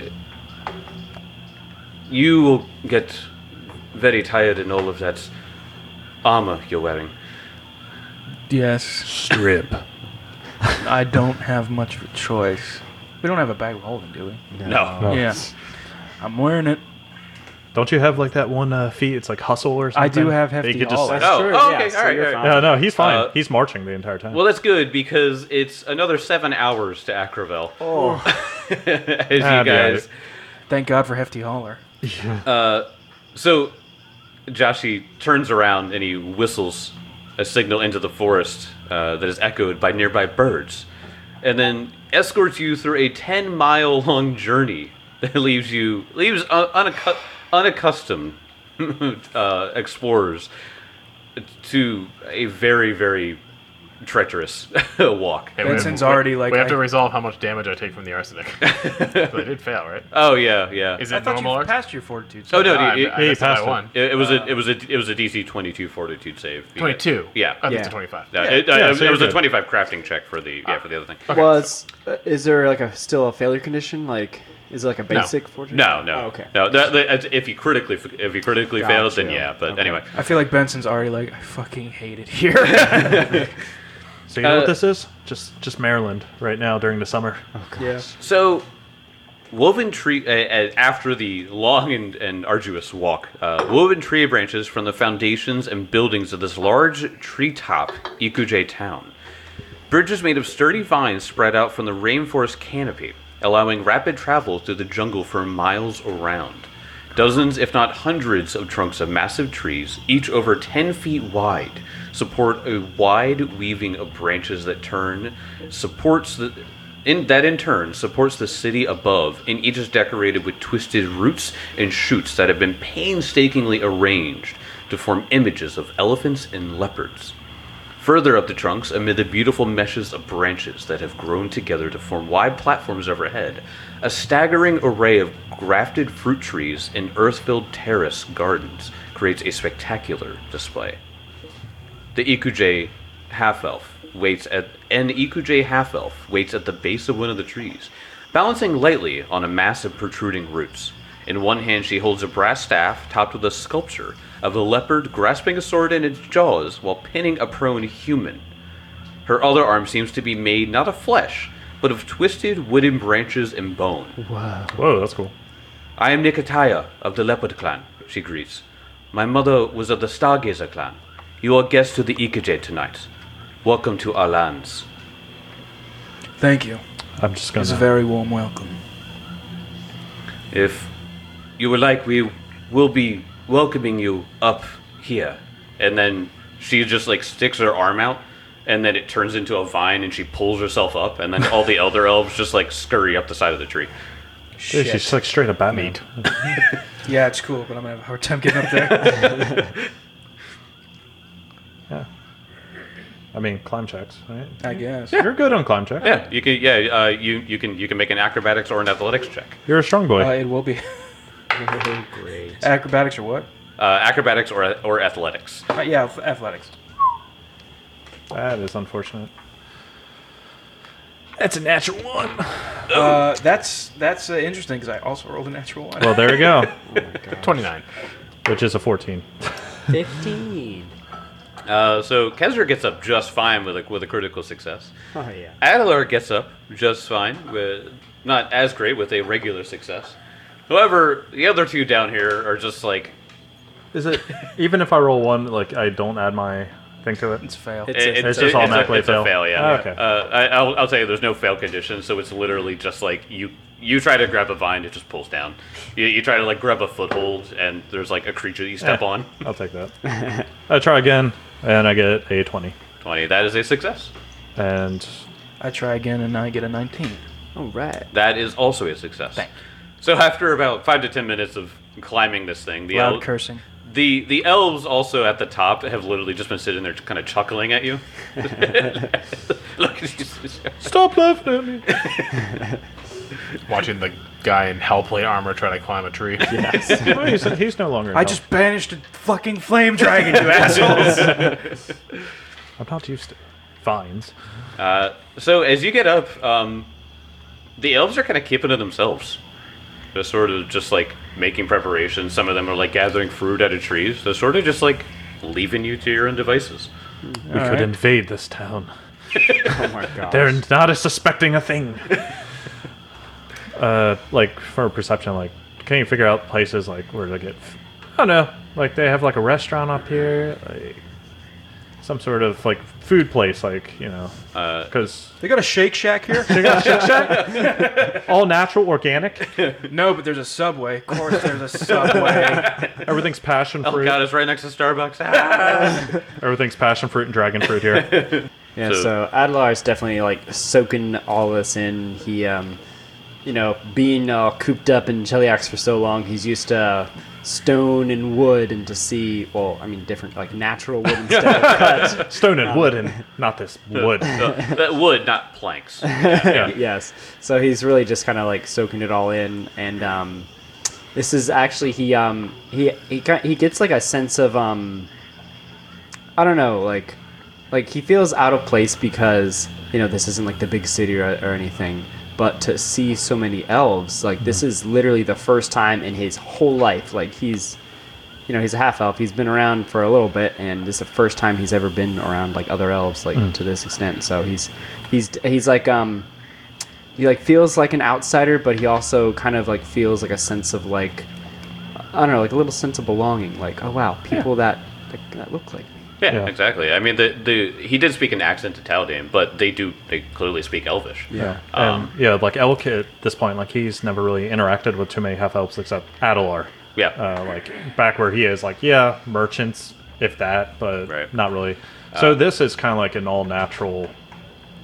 You will get very tired in all of that armor you're wearing. Yes. Strip. I don't have much of a choice. We don't have a bag of holding, do we? No. Oh. Yeah. I'm wearing it. Don't you have like that one feat? It's like hustle or something. I do have That you hefty could just- haul. Oh, True, okay, so all right, you're all right. fine. No, he's fine. Uh, He's marching the entire time. Well, that's good because it's another 7 hours to Acrovel. Oh. As you Ah, be guys. Thank God for hefty hauler. So, Joshi turns around and he whistles a signal into the forest that is echoed by nearby birds, and then escorts you through a 10-mile-long journey that leaves unaccustomed explorers to a very, very treacherous walk. Hey, Benson's already like. We have to I- resolve how much damage I take from the arsenic. But I did fail, right? Oh yeah, yeah. Is I it thought normal you art? passed your fortitude. Oh no, I it, missed it by passed it. one. it was a DC 22 fortitude save. 22. Yeah. I think Yeah. it's a 25. No, so it you're was a good. 25 crafting check for the for the other thing. Well, is there like still a failure condition? Like, is it like a basic fortune? No, no. Oh, okay. No, if you critically failed, then Gotcha. yeah. But Okay. anyway, I feel like Benson's already like, I fucking hate it here. So you know what this is? Just Maryland right now during the summer. Yeah. so woven tree after the long and arduous walk, woven tree branches from the foundations and buildings of this large treetop Ikuje town. Bridges made of sturdy vines spread out from the rainforest canopy, allowing rapid travel through the jungle for miles around. Dozens, if not hundreds, of trunks of massive trees, each over 10 feet wide, support a wide weaving of branches that supports in turn supports the city above, and each is decorated with twisted roots and shoots that have been painstakingly arranged to form images of elephants and leopards. Further up the trunks, amid the beautiful meshes of branches that have grown together to form wide platforms overhead, a staggering array of grafted fruit trees and earth-filled terrace gardens creates a spectacular display. The Ikuje half-elf waits at the base of one of the trees, balancing lightly on a mass of protruding roots. In one hand she holds a brass staff topped with a sculpture of a leopard grasping a sword in its jaws while pinning a prone human. Her other arm seems to be made not of flesh, but of twisted wooden branches and bone. Whoa, that's cool. I am Nikitaya of the Leopard clan, she greets. My mother was of the Stargazer clan. You are guests to the Ikuje tonight. Welcome to our lands. Thank you. I'm just gonna. It's a very warm welcome. If you would like, we will be welcoming you up here. And then she just like sticks her arm out, and then it turns into a vine, and she pulls herself up, and then all the elder elves just like scurry up the side of the tree. Dude, she's like straight up Batman. Yeah, it's cool, but I'm gonna have a hard time getting up there. Yeah. I mean, climb checks, right? I guess. You're good on climb checks. Yeah, you can. Yeah, you can make an acrobatics or an athletics check. You're a strong boy. It will be. Great. Acrobatics or what? Acrobatics or athletics. Yeah, athletics. That is unfortunate. That's a natural one. That's interesting because I also rolled a natural one. Well, there we go. 29. Which is a 14. 15. So Kezra gets up just fine with a critical success. Oh, yeah. Adelar gets up just fine, with not as great with a regular success. However, the other two down here are just like Is it even if I roll one, like I don't add my thing to it? It's a fail. It's just automatically it's a fail. fail. Yeah. Oh, okay. I'll tell you, there's no fail condition, so it's literally just like you try to grab a vine, it just pulls down. You try to like grab a foothold, and there's like a creature that you step on. I'll take that. I try again, and I get a 20. 20. That is a success. And I try again and I get a 19. All right. That is also a success. Thank you. So after about 5 to 10 minutes of climbing this thing, Loud cursing. The elves also at the top have literally just been sitting there kind of chuckling at you. Look, stop laughing at me. Watching the guy in hellplate armor try to climb a tree. Well, he's no longer. I just banished a fucking flame dragon, you assholes! I'm not used to vines. So as you get up, the elves are kind of keeping to themselves. They're sort of just like making preparations. Some of them are like gathering fruit out of trees. They're sort of just like leaving you to your own devices. We could invade this town. Oh my god. They're not suspecting a thing. Like for perception, like can you figure out places like where to get? I don't know. Like they have like a restaurant up here, like some sort of like food place, like because They got a Shake Shack here? all natural, organic. No, but there's a Subway. Of course there's a Subway. Everything's passion Oh fruit. god, it's right next to Starbucks. Ah! Everything's passion fruit and dragon fruit here. Yeah, So- so Adelar is definitely like soaking all this in. He, being cooped up in Cheliax for so long, he's used to stone and wood, and to see, different like natural wood instead of cut. Stone and wood, and not this wood. That wood, not planks. Yeah. Yes. So he's really just kind of like soaking it all in, and this is actually he gets like a sense of I don't know, like he feels out of place because this isn't like the big city or anything, but to see so many elves, like this is literally the first time in his whole life, like he's a half elf, he's been around for a little bit, and this is the first time he's ever been around like other elves like to this extent. So he's like he like feels like an outsider, but he also kind of like feels like a sense of like, I don't know, like a little sense of belonging, like, oh wow, people that look like me. Yeah, exactly. I mean, he did speak an accent to Tal'Dam, but they clearly speak Elvish. Yeah. Like Elk at this point, like he's never really interacted with too many half elves except Adelar. Yeah. Like back where he is, like merchants, if that, but Right. not really. So this is kind of like an all natural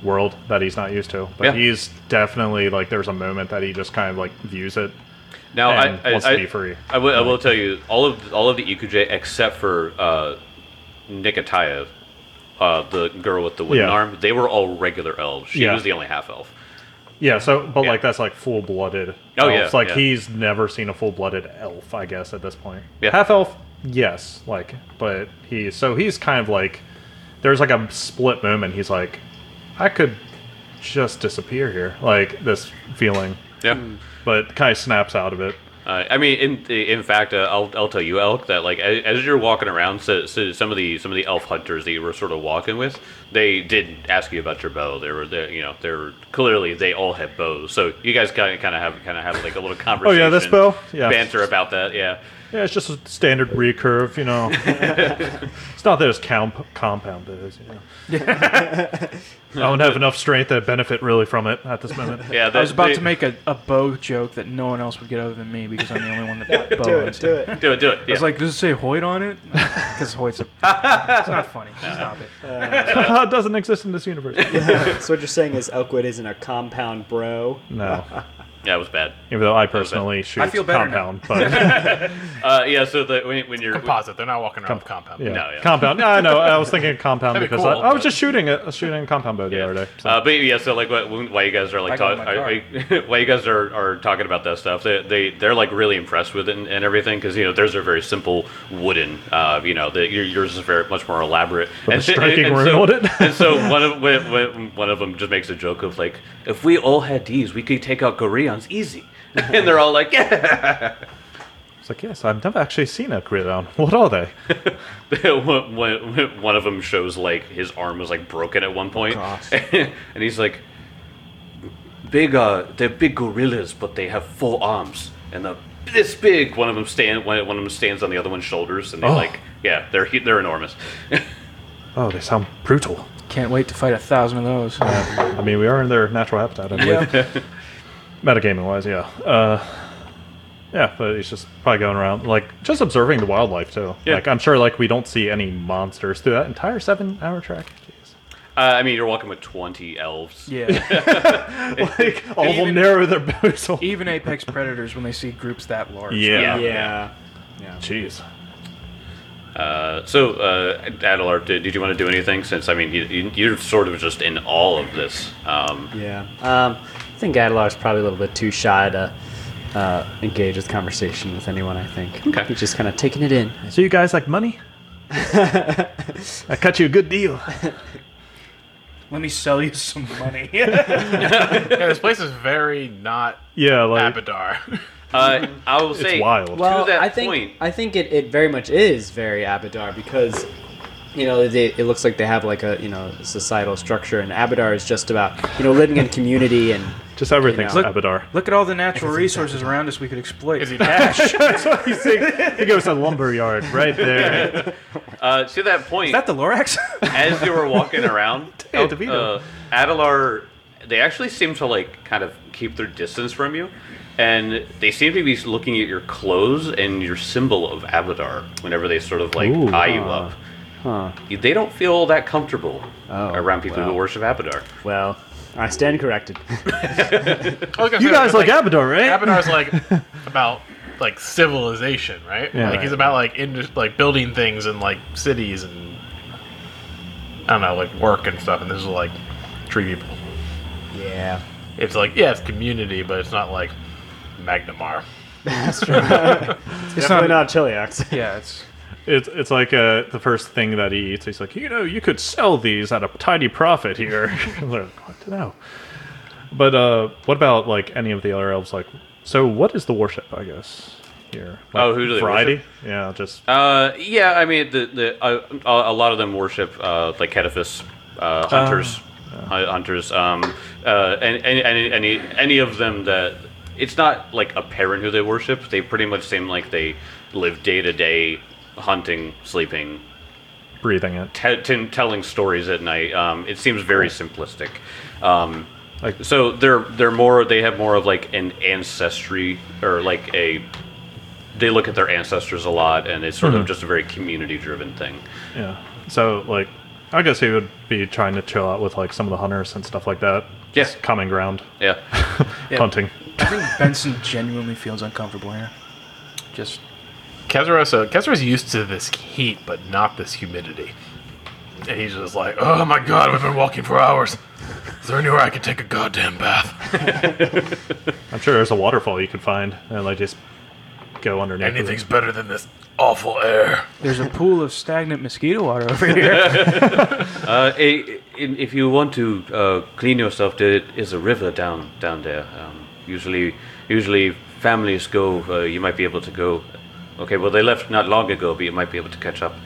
world that he's not used to. But Yeah. he's definitely like there's a moment that he just kind of like views it. Now, and wants to be free. I will tell you, all of the Ikuje except for Nikotayev, the girl with the wooden Yeah. arm, they were all regular elves. She Yeah. was the only half elf. Yeah, so but Yeah. like that's like full blooded. Oh, yeah, elves. Like yeah. he's never seen a full blooded elf, I guess, at this point. Yeah. Half elf, yes, like, but he's kind of like there's like a split moment. He's like, I could just disappear here, like this feeling, Yeah. but kind of snaps out of it. I mean, in fact, I'll tell you, Elk, that like as you're walking around, so some of the elf hunters that you were sort of walking with, they did ask you about your bow. They're clearly they all had bows, so you guys kind of have like a little conversation. Oh yeah, this bow, yeah, banter about that, yeah. Yeah, it's just a standard recurve, you know. It's not that it's compound is, you know. I don't have enough strength to benefit really from it at this moment. Yeah, I was about to make a bow joke that no one else would get other than me because I'm the only one that bow. Do it. Do it. do it. I Yeah. was like, does it say Hoyt on it? Because Hoyt's it's not funny. Stop it. It doesn't exist in this universe. So what you're saying is Elkwood isn't a compound bro. No. Yeah, it was bad. Even though I personally shoot I feel better now. compound, but Yeah, so when you're Composite. They're not walking around with compound. yeah. No, yeah. Compound. Yeah, I know. I was thinking compound That'd be because cool, I was but- just shooting a compound bow the other day. So. But yeah, so like why you guys are like I got my why you guys are talking about that stuff? They're like really impressed with it and everything because theirs are very simple wooden. Yours is very much more elaborate. With a striking and rune so, on it. and so one of them just makes a joke of like, if we all had these, we could take out Goreons easy. And they're all like, yeah. It's like, yes, I've never actually seen a gridiron. What are they? One of them shows like his arm was like broken at one point, Gosh. and he's like, they're big gorillas, but they have 4 arms and this big. One of them stands on the other one's shoulders, and they're enormous. Oh, they sound brutal. Can't wait to fight 1,000 of those. I mean, we are in their natural habitat, I believe. Metagaming wise, yeah. Yeah, but he's just probably going around, like, just observing the wildlife, too. Yeah. Like, I'm sure, like, we don't see any monsters through that entire 7-hour track. Jeez. I mean, you're walking with 20 elves. Yeah. Like, all of them narrow their bows. Even apex predators when they see groups that large. Yeah. Yeah. Jeez. So, Adelar, did you want to do anything? Since I mean, you're sort of just in all of this. Yeah. I think Adelar's probably a little bit too shy to engage with conversation with anyone, I think. Okay. He's just kind of taking it in. So you guys like money? I cut you a good deal. Let me sell you some money. Yeah, this place is very not Yeah, like, Abadar. I will say, wild. Well, to that I think point, it very much is very Abadar because it looks like they have like a societal structure, and Abadar is just about living in community and just everything's Look- Abadar. Look at all the natural resources around us we could exploit. Is he That's what he's saying. He goes to lumber yard right there. to that point, Is that the Lorax? as you were walking around, Hey, DeVito. Adelar, they actually seem to like kind of keep their distance from you, and they seem to be looking at your clothes and your symbol of Abadar whenever they sort of like Ooh. eye you up. Huh. They don't feel that comfortable Oh, around people who wow. worship Abadar. Well, I stand corrected. You guys like Abadar, right? Abadar's like about like civilization, right? Yeah. Like he's about like building things and like cities and I don't know, like work and stuff. And this is like tree people. Yeah. It's like it's community, but it's not like Magnamar. That's true. it's definitely not Chiliax. Yeah, it's It's like the first thing that he eats. He's like, you could sell these at a tidy profit here. I'm like, what to know? But what about like any of the other elves? Like, so what is the worship? I guess here. Like, Oh, who do they variety? worship? Yeah, just Yeah, I mean, a lot of them worship like Kedifis, hunters, hunters. And any of them that it's not like apparent who they worship. They pretty much seem like they live day to day, hunting, sleeping, breathing it. telling stories at night. It seems very simplistic. Like- So they have more of like an ancestry or like they look at their ancestors a lot, and it's sort of just a very community driven thing. Yeah. So like, I guess he would be trying to chill out with like some of the hunters and stuff like that. Yeah. Just common ground, Yeah. hunting. I think Benson genuinely feels uncomfortable here. Just Kezra's used to this heat, but not this humidity. And he's just like, oh my god, we've been walking for hours. Is there anywhere I could take a goddamn bath? I'm sure there's a waterfall you could find and like just go underneath. Anything's better than this awful air. there's a pool of stagnant mosquito water over here. If you want to clean yourself, there is a river down there. Usually families go. You might be able to go. Okay, well they left not long ago, but you might be able to catch up.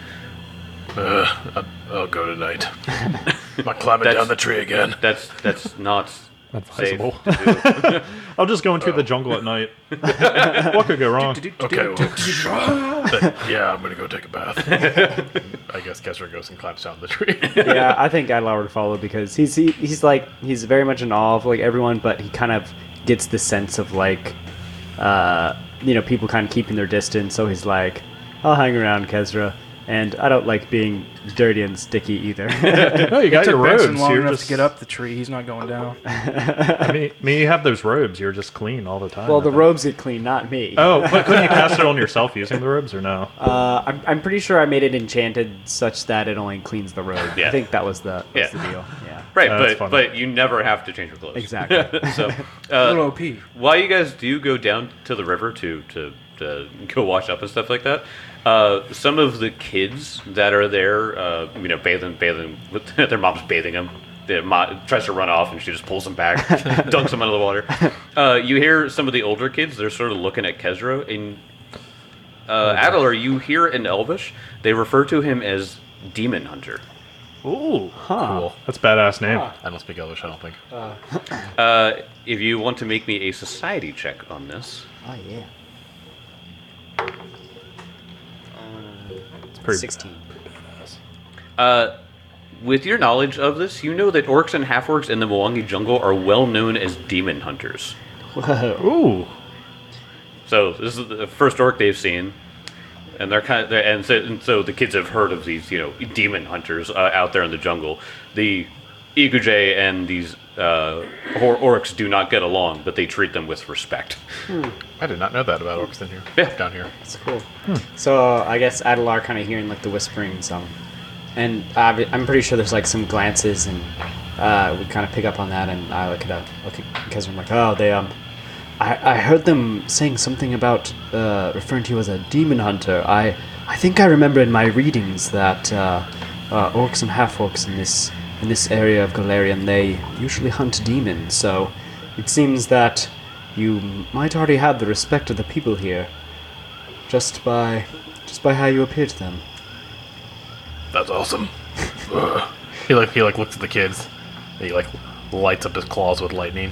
I'll go tonight. I'm not climbing down the tree again. That's not safe advisable. to do. I'll just go into the jungle at night. What could go wrong? Okay, well, yeah, I'm gonna go take a bath. I guess Kezra goes and climbs down the tree. Yeah, I think Adelar would follow because he's very much in awe of like everyone, but he kind of gets the sense of like, people kind of keeping their distance. So he's like, I'll hang around, Kezra, and I don't like being dirty and sticky either. No, you got It your took Benson robes. long You're enough just to get up the tree. He's not going down. I mean, you have those robes. You're just clean all the time. Well, I the think. robes get clean, not me. Oh, but couldn't you cast it on yourself using the robes or no? I'm pretty sure I made it enchanted such that it only cleans the robe. Yeah. I think that was the Yeah. deal. Yeah. Right, That's but funny. but you never have to change your clothes. Exactly. So, A little OP. while you guys do go down to the river to go wash up and stuff like that, some of the kids that are there, bathing with their mom's bathing them. The mom tries to run off and she just pulls them back, dunks them under the water. You hear some of the older kids; they're sort of looking at Kezra. In Adelar, you hear in Elvish they refer to him as Demon Hunter. Ooh, Cool. that's a badass name. I don't speak Elvish, I don't think. If you want to make me a society check on this, Oh yeah. It's pretty 16. with your knowledge of this, you know that orcs and half-orcs in the Mwangi jungle are well known as demon hunters. Whoa. Ooh, So this is the first orc they've seen, and they're and so the kids have heard of these, demon hunters out there in the jungle. The Iguje and these orcs do not get along, but they treat them with respect. I did not know that about orcs in here. Yeah. Down here. That's cool. So I guess Adelar kind of hearing like the whisperings, and I'm pretty sure there's like some glances, and we kind of pick up on that, and I look at because I'm like, oh, they I heard them saying something about referring to you as a demon hunter. I think I remember in my readings that orcs and half orcs in this area of Galarian, they usually hunt demons. So it seems that you might already have the respect of the people here, just by how you appear to them. That's awesome. He looks at the kids. He lights up his claws with lightning.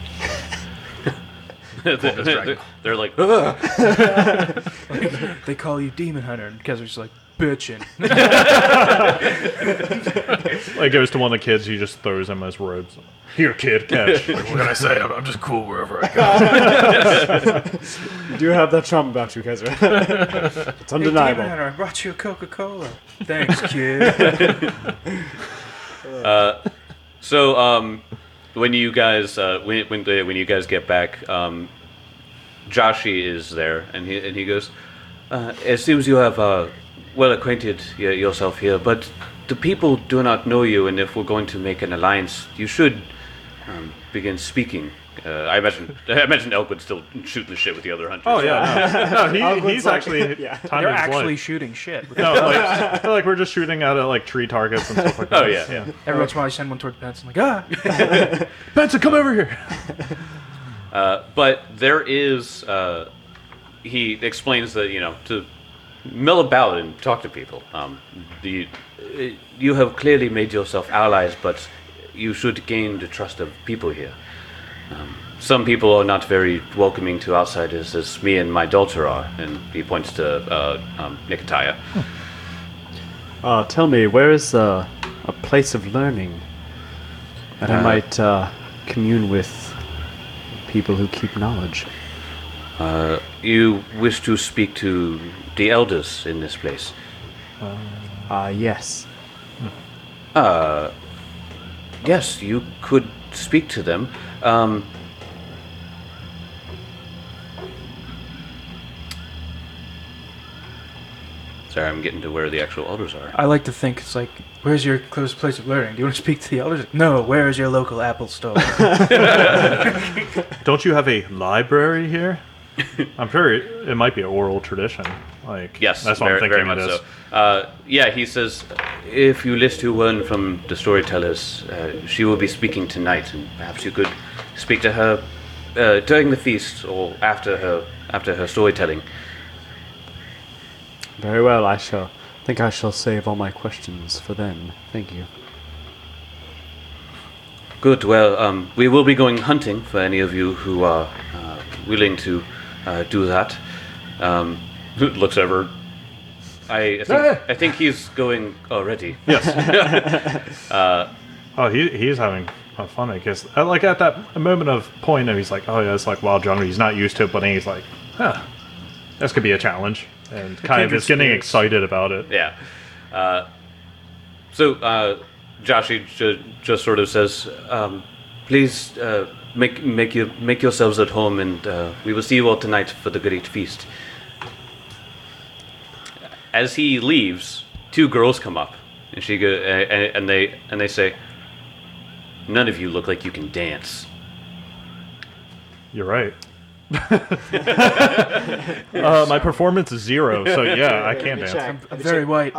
They're like, They call you Demon Hunter, and Kezra's like, bitchin'. like goes to one of the kids, he just throws him as robes. Here, kid, catch. What can I say? I'm just cool wherever I go. You do have that charm about you, Kezra. It's Hey, Demon undeniable. Hunter, I brought you a Coca-Cola. Thanks, kid. so when you guys when you guys get back, Joshi is there, and he goes, it seems you have well acquainted yourself here, but the people do not know you, and if we're going to make an alliance, you should begin speaking. I imagine Elkwood's still shooting the shit with the other hunters. Oh yeah, no, he's like- actually yeah. time They're his actually life. shooting shit. No, like we're just shooting at like tree targets and stuff like that. Oh, yeah. Every once in a while, I send one towards Benson, like, ah! Benson, come over here. But there is. He explains that to mill about and talk to people. You have clearly made yourself allies, but you should gain the trust of people here. Some people are not very welcoming to outsiders, as me and my daughter are. And he points to Nicotaya. Tell me, where is a place of learning that I might commune with people who keep knowledge? You wish to speak to the elders in this place? Yes. Yes, you could speak to them. Sorry, I'm getting to where the actual elders are. I like to think it's like, where's your closest place of learning? Do you want to speak to the elders? No, where is your local Apple store? Don't you have a library here? I'm sure it might be an oral tradition. Like, Yes, that's what very, I'm thinking very it much is. so. Yeah, he says, if you list to one from the storytellers, she will be speaking tonight, and perhaps you could speak to her during the feast or after her storytelling. Very well, I think I shall save all my questions for then. Thank you. Good. Well, we will be going hunting for any of you who are willing to do that. Looks over. I think he's going already. Oh, he's having fun because like at that moment of point, he's like, oh yeah, it's like wild jungle. He's not used to it, but then he's like, huh, this could be a challenge, and kind of is getting excited about it. Yeah. So Joshi just sort of says, please make yourselves at home, and we will see you all tonight for the great feast. As he leaves, two girls come up, and and they say, "None of you look like you can dance." You're right. My performance is 0, so yeah, I can dance. I'm very white.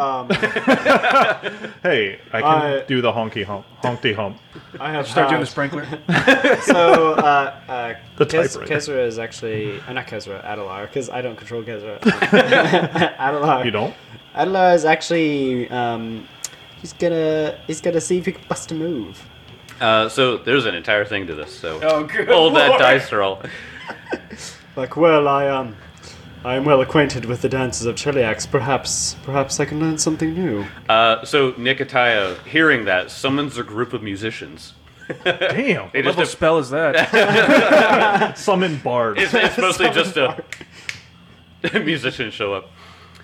Hey, I can do the honky hump. I have Start doing the sprinkler. So, The typewriter. Kezra is actually... not Kezra, Adelar, because I don't control Kezra. Adelar. You don't? Adelar is actually... he's gonna see if he can bust a move. So there's an entire thing to this. So Oh, good hold that lord. dice roll. Like, well, I am well acquainted with the dances of Cheliax. Perhaps I can learn something new. So Nicotaya, hearing that, summons a group of musicians. Damn. They What just level spell is that? Summon bards. it's mostly just a musicians show up.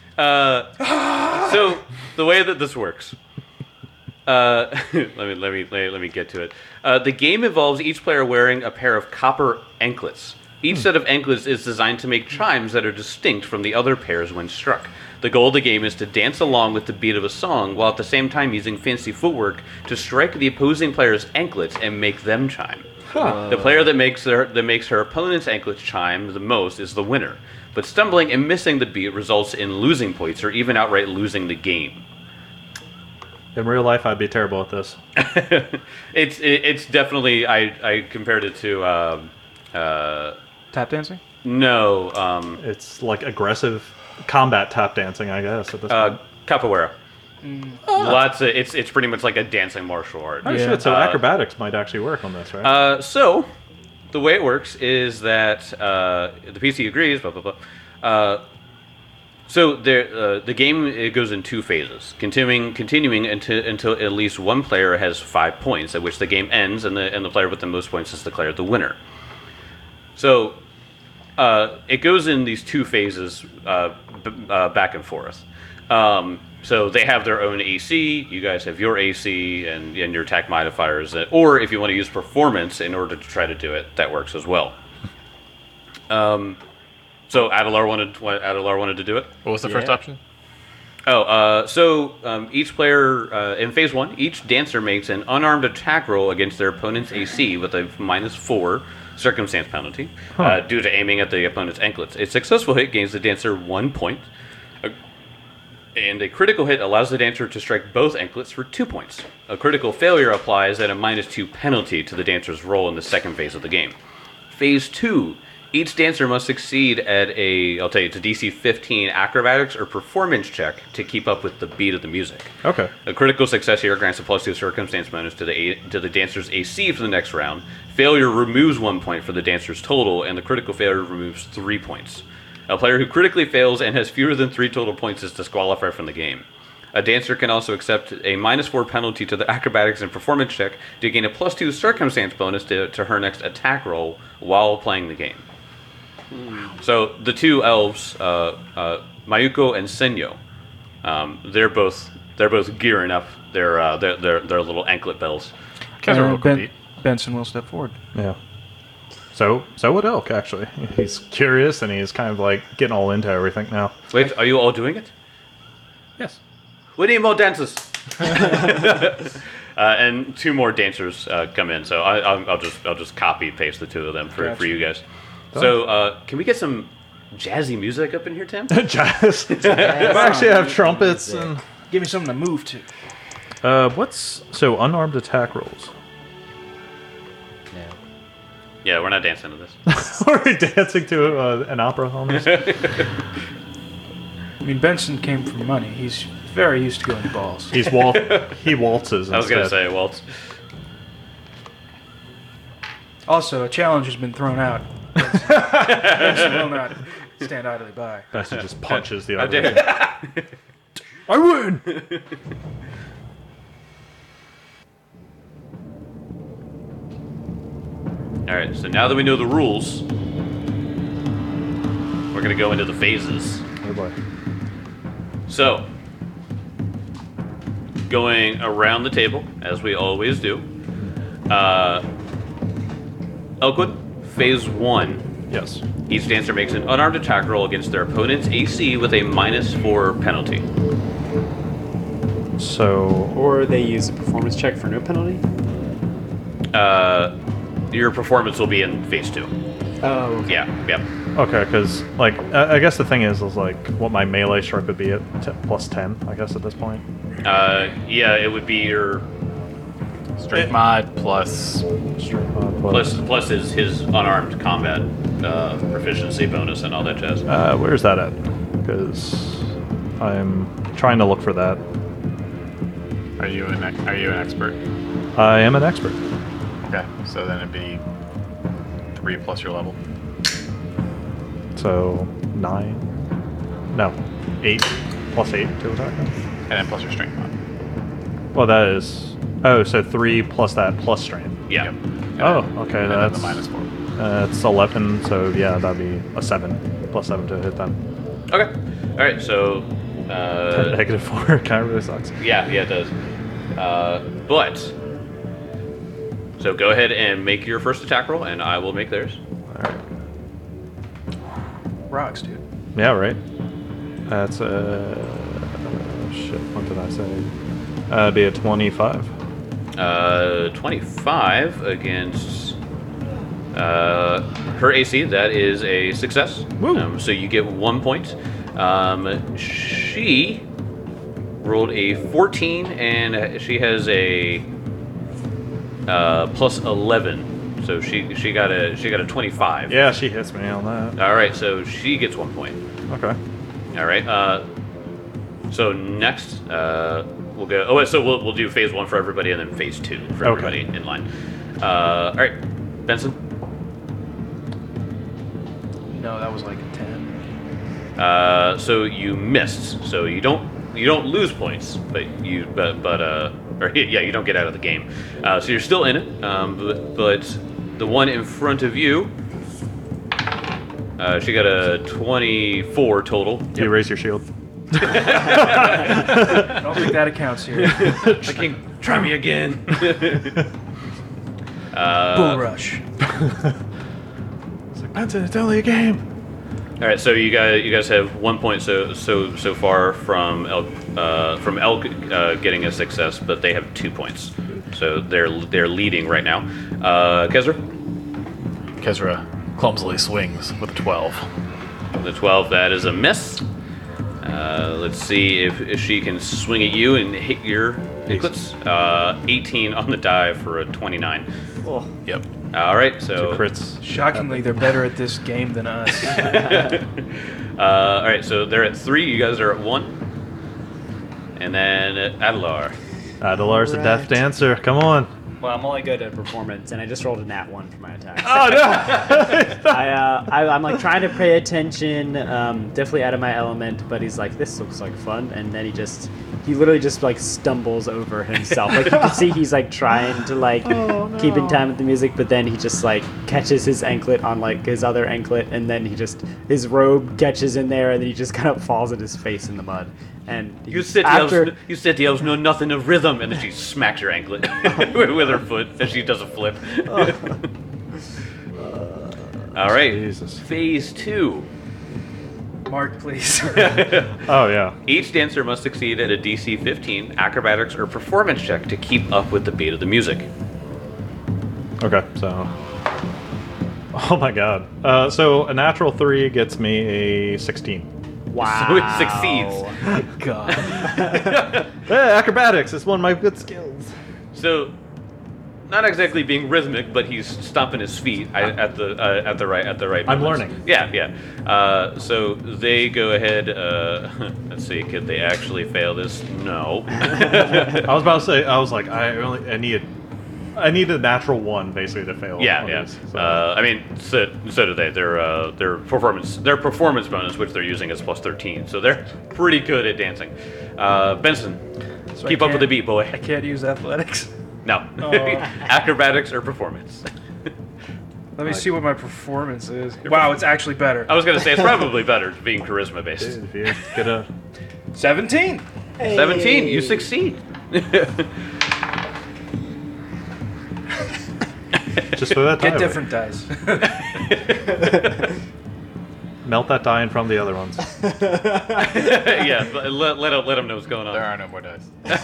So the way that this works. Let me get to it. The game involves each player wearing a pair of copper anklets. Each set of anklets is designed to make chimes that are distinct from the other pairs when struck. The goal of the game is to dance along with the beat of a song, while at the same time using fancy footwork to strike the opposing player's anklets and make them chime. The player that makes her opponent's anklets chime the most is the winner. But stumbling and missing the beat results in losing points or even outright losing the game. In real life, I'd be terrible at this. It's definitely I compared it to Tap dancing? no It's like aggressive combat tap dancing, I guess. At this point. capoeira. Lots of it's pretty much like a dancing martial art. Oh shit! So acrobatics might actually work on this, right? So the way it works is that the PC agrees. Blah blah blah. So the game it goes in two phases, continuing until at least one player has 5 points, at which the game ends, and the player with the most points is declared the winner. So it goes in these two phases, back and forth. So they have their own AC. You guys have your AC and your attack modifiers, or if you want to use performance in order to try to do it, that works as well. So Adelar wanted to do it. What was the first option? Each player in phase 1, each dancer makes an unarmed attack roll against their opponent's AC with a -4 circumstance penalty due to aiming at the opponent's anklets. A successful hit gains the dancer 1 point, and a critical hit allows the dancer to strike both anklets for 2 points. A critical failure applies at a -2 penalty to the dancer's roll in the second phase of the game. Phase 2. Each dancer must succeed at it's a DC 15 acrobatics or performance check to keep up with the beat of the music. Okay. A critical success here grants a +2 circumstance bonus to the dancer's AC for the next round. Failure removes 1 point for the dancer's total, and the critical failure removes 3 points. A player who critically fails and has fewer than 3 total points is disqualified from the game. A dancer can also accept a -4 penalty to the acrobatics and performance check to gain a +2 circumstance bonus to her next attack roll while playing the game. So the two elves, Mayuko and Senyo, they're both gearing up their little anklet bells. Kezra will compete. Benson will step forward. Yeah. So would Elk, actually. He's curious, and he's kind of like getting all into everything now. Wait, are you all doing it? Yes. We need more dancers. And 2 more dancers come in, so I'll just copy paste the 2 of them for you guys. So can we get some jazzy music up in here, Tim? Jazz. We actually have trumpets and... Give me something to move to. So unarmed attack rolls? Yeah, we're not dancing to this. Are we dancing to an opera almost? I mean, Benson came from money. He's very used to going to balls. He waltzes instead. I was gonna say waltz. Also, a challenge has been thrown out. Benson will not stand idly by. Benson just punches the How other. dare I win! Alright, so now that we know the rules, we're gonna go into the phases. Oh boy. So, going around the table, as we always do. Elkwood, phase 1. Yes. Each dancer makes an unarmed attack roll against their opponent's AC with a -4 penalty. So... Or they use a performance check for no penalty? Your performance will be in phase 2. Oh, okay. Yeah. Okay, because, like, I guess the thing is, like, what my melee strike would be at plus 10, I guess, at this point. Yeah, it would be your... Strength mod plus... Straight Plus his unarmed combat proficiency bonus and all that jazz. Where's that at? Because I'm trying to look for that. Are you an expert? I am an expert. Okay, so then it'd be 3 plus your level. So 9. No, 8 plus 8 to attack. And then plus your strength mod. Well, that is. Oh, so 3 plus that plus strength. Yeah. Yep. Oh, okay, And then that's the -4. It's 11. So yeah, that'd be a 7 plus 7 to hit them. Okay. All right. So. -4 kind of really sucks. Yeah, it does. But. So go ahead and make your first attack roll, and I will make theirs. All right. Rocks, dude. Yeah, right. That's shit. What did I say? It'd be a 25. 25 against her AC. That is a success. Woo. So you get 1 point. She rolled a 14, and she has a plus 11. So she got a 25. Yeah, she hits me on that. All right. So she gets 1 point. Okay. All right. So next, we'll go. Oh, so we'll do phase 1 for everybody, and then phase 2 for Okay. everybody in line. All right, Benson. No, that was like a 10. So you missed. So you don't lose points, but you don't get out of the game. So you're still in it. But the one in front of you, she got a 24 total. Do you raise your shield? I don't think that accounts here. Try me again. Bull rush. It's like, Benson, it's only a game. All right, so you guys have 1 point so far from Elk getting a success, but they have 2 points, so they're leading right now. Kezra, Kezra clumsily swings with a 12. the 12, that is a miss. Let's see if she can swing at you and hit your Eclipse. 18 on the die for a 29. Oh. Yep. All right, so 2 crits. Shockingly, they're better at this game than us. all right, so they're at 3. You guys are at 1, and then Adelar. Adelar's a death dancer. Come on. Well, I'm only good at performance, and I just rolled a nat 1 for my attack. Oh no! I'm like trying to pay attention, definitely out of my element, but he's like, this looks like fun, and then he literally just like stumbles over himself. Like you can see he's like trying to like keep in time with the music, but then he just like catches his anklet on like his other anklet, and then his robe catches in there, and then he just kind of falls at his face in the mud. And You city elves know nothing of rhythm, and then she smacks your anklet with her foot as she does a flip. All right, Jesus. phase 2. Mark, please. Oh yeah. Each dancer must succeed at a DC 15 acrobatics or performance check to keep up with the beat of the music. Okay, so. Oh my god. So a natural 3 gets me a 16. wow. So it succeeds. God. Acrobatics is one of my good skills. So, not exactly being rhythmic, but he's stomping his feet at the right I'm moments. learning. Yeah. So they go ahead. Let's see, could they actually fail this? No. I was about to say. I was like, I need a natural 1 basically to fail. Yeah. on these, so. I mean, so do they. Their performance bonus, which they're using, is plus 13. So they're pretty good at dancing. Benson, So keep I up with the can't- beat, boy. I can't use athletics. No. Oh. Acrobatics or performance. Let me see what my performance is. Wow, it's actually better. I was gonna say it's probably better being charisma based. If you get a 17. 17, you succeed. just throw that die Get away. different dice. Melt that die in from the other ones. Yeah, let them know what's going There on. are no more dice.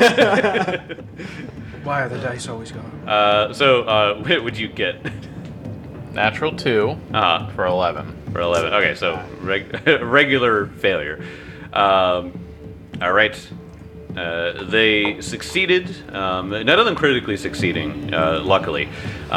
Why are the dice always gone? What would you get? Natural 2 for 11. For 11. Okay, so regular failure. All right. They succeeded. None of them critically succeeding, luckily.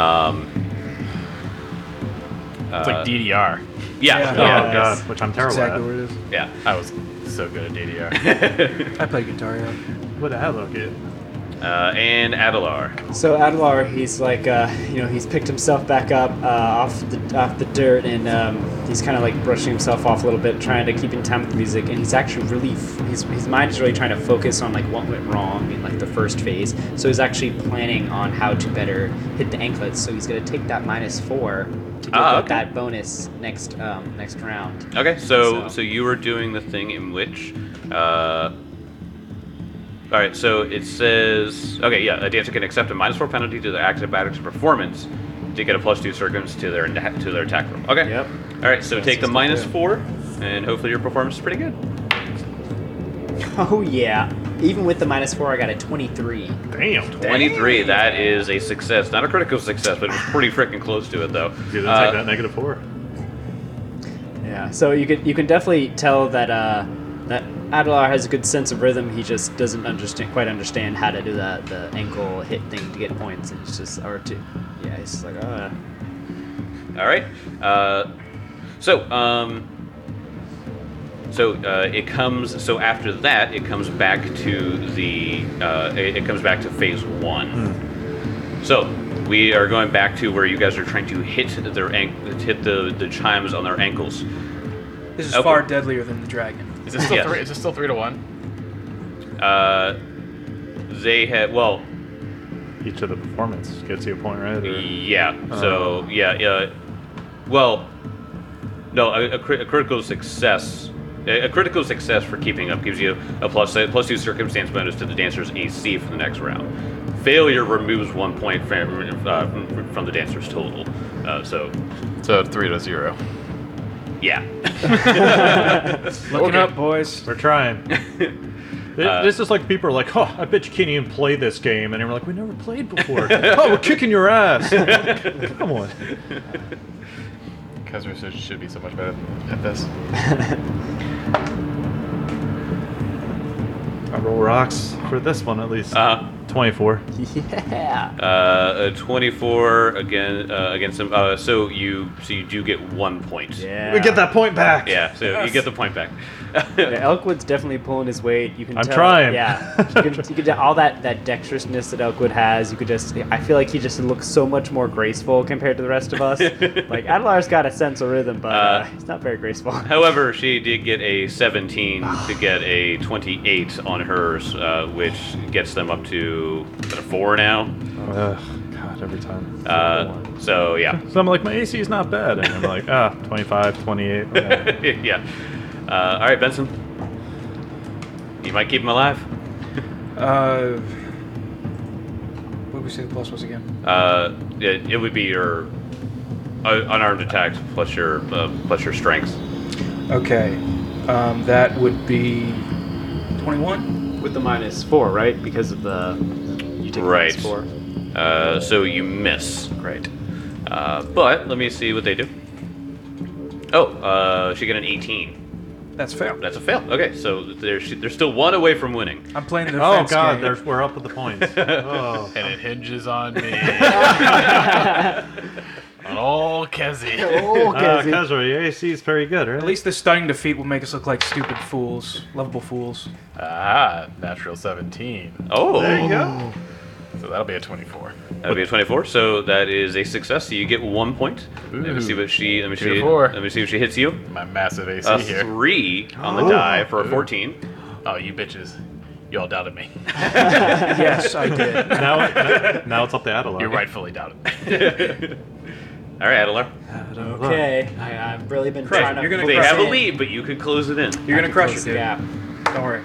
It's like DDR. Yeah. Yeah. Oh Yeah. god, which I'm terrible Exactly at. what it is. Yeah. I was so good at DDR. I play guitar, yeah. What I look at? And Adelar. So Adelar, he's like, he's picked himself back up off the dirt, and he's kind of like brushing himself off a little bit, trying to keep in time with the music. And he's actually really, his mind is really trying to focus on like what went wrong in like the first phase. So he's actually planning on how to better hit the anklets. So he's gonna take that -4 to get okay. that bonus next round. Okay, so you were doing the thing in which. All right, so it says, okay, yeah, a dancer can accept a -4 penalty to their acrobatics performance to get a +2 circums to their attack roll. Okay. Yep. All right, so take the That's -4, and hopefully your performance is pretty good. Oh yeah. Even with the -4, I got a 23. Damn. 23, that is a success. Not a critical success, but it was pretty freaking close to it, though. You didn't take that -4. Yeah. So you can definitely tell that that Adelar has a good sense of rhythm. He just doesn't quite understand how to do the ankle hit thing to get points. And it's just he's just like, All right. It comes. So after that, it comes back to phase 1. So we are going back to where you guys are trying to hit the chimes on their ankles. This is Okay. far deadlier than the dragon. Is it still Yes. 3? Is it still 3 to 1? They had Each of the performance gets you a point, right? Or- yeah. So well, no, a critical success. A critical success for keeping up gives you a +2 circumstance bonus to the dancer's AC for the next round. Failure removes 1 point from the dancer's total. So 3 to 0. yeah. Looking up, boys. We're trying. It's just like people are like, oh, I bet you can't even play this game. And we're like, we never played before. Oh, we're kicking your ass. Come on. Kaiser should be so much better at this. I roll rocks for this one at least. 24. yeah. 24 against him. So you do get 1 point. Yeah. We get that point back. Yeah. So you get the point back. Yeah, Elkwood's definitely pulling his weight. You can. I'm tell, trying. Yeah. You can all that dexterousness that Elkwood has. You could just. I feel like he just looks so much more graceful compared to the rest of us. Like Adelar's got a sense of rhythm, but he's not very graceful. However, she did get a 17 to get a 28 on hers, which gets them up to a 4 now. God, every time. So yeah. So I'm like, my AC is not bad. And I'm like, 25, 28. Okay. Yeah. All right, Benson. You might keep him alive. What did we say the plus was again? It would be your unarmed attacks plus your strength. Okay. That would be 21. With the -4, right? Because of the you take Right. -4. So you miss. Right. But let me see what they do. Oh, she got an 18. That's fair. That's a fail. Okay, so they're still one away from winning. I'm playing the Oh defense god, game. we're up with the points. Oh. And it hinges on me. On old Kezi. Kezra, your AC is very good, right? At least the stunning defeat will make us look like stupid fools, lovable fools. Ah, natural 17. Oh, There you go. So that'll be a 24. that'll be a 24. So that is a success. So you get 1 point. Let me see what she. Let me Two see. to four. Let me see if she hits you. My massive AC A here. 3 on the die for a 14. Oh, you bitches. You all doubted me. Yes, I did. Now it's up to Adelar. You rightfully doubted me. All right, Adler. Okay, I've really been trying to. you're gonna They crush have a it. lead, but you could close it in. You're gonna crush it, Close dude. the gap. Don't worry.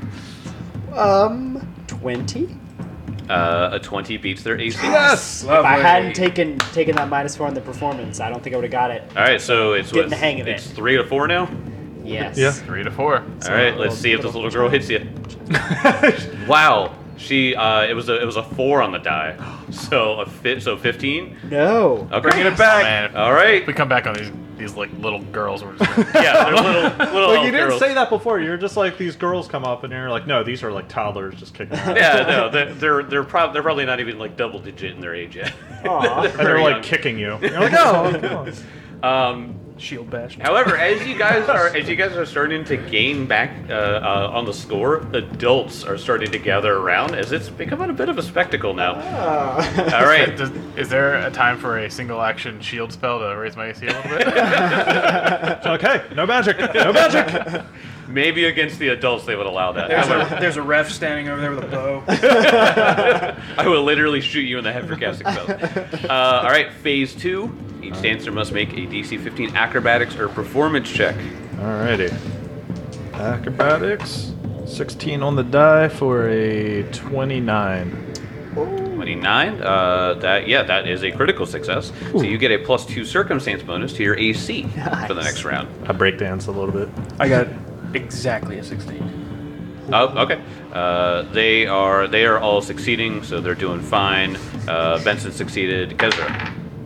20. A 20 beats their AC. Yes! If I Lovely. hadn't taken that -4 on the performance, I don't think I would have got it. All right, so it's Getting the hang of it. It's 3 to 4 now. Yes. Yeah. 3 to 4. All right, let's see if this little girl hits you. Wow, she it was a 4 on the die, so 15. No. Okay, Bringing it Oh, back. man. All right, If we come back on these like little girls. We're just gonna, yeah, they're little Well, elf you didn't girls. say that before. You're just like, these girls come up and you're like, no, these are like toddlers just kicking around. Yeah, no, they're probably not even like double digit in their age yet. Aw. And they're Very like young. kicking you. You're like, oh, come on. Shield bash. However, as you guys are starting to gain back on the score, adults are starting to gather around as it's becoming a bit of a spectacle now. All right, is there a time for a single action shield spell to raise my AC a little bit? Okay, no magic. No magic. maybe against the adults they would allow that. There's a ref standing over there with a bow. I will literally shoot you in the head for casting spells. All right, phase 2. Each dancer must make a DC 15 acrobatics or performance check. Alrighty. Acrobatics. 16 on the die for a 29. 29. That is a critical success. So you get a +2 circumstance bonus to your AC for the next round. I breakdance a little bit. I got exactly a 16. Oh, okay. They are all succeeding, so they're doing fine. Benson succeeded. Kezra,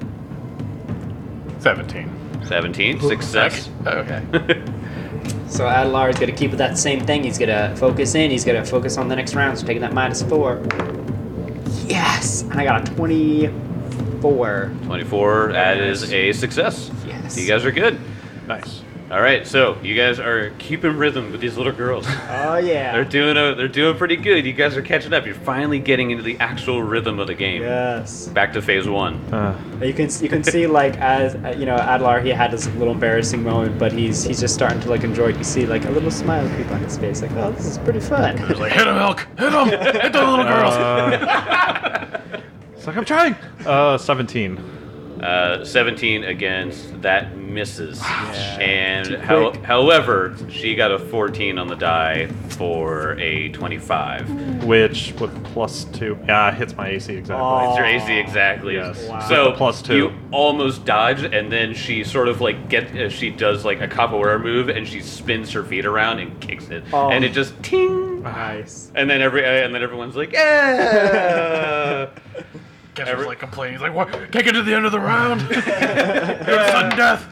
17. 17, success. Okay. So Adelar is going to keep with that same thing. He's going to focus in. He's going to focus on the next round. So taking that -4. Yes! And I got a 24. 24. That is a success. Yes. So you guys are good. Nice. All right, so you guys are keeping rhythm with these little girls. Oh, yeah. They're doing pretty good. You guys are catching up. You're finally getting into the actual rhythm of the game. Yes. Back to phase 1. You can see like as Adelar, he had this little embarrassing moment, but he's just starting to like enjoy it. You see like a little smile creep on his face, like, oh, this is pretty fun. It's like, hit him, Elk! Hit him! Hit the little girls! It's like, I'm trying. 17. 17 against that misses. And Too quick. however, she got a 14 on the die for a 25. Which, with +2. Yeah, hits my AC exactly. Oh. It's your AC exactly. Yes. Wow. So +2. you almost dodge, and then she sort of like she does like a capoeira move, and she spins her feet around and kicks it, Oh. and it just ting. Nice. And then everyone's like, yeah. Guess was like complaining. He's like, what? Can't get to the end of the round! You're sudden death!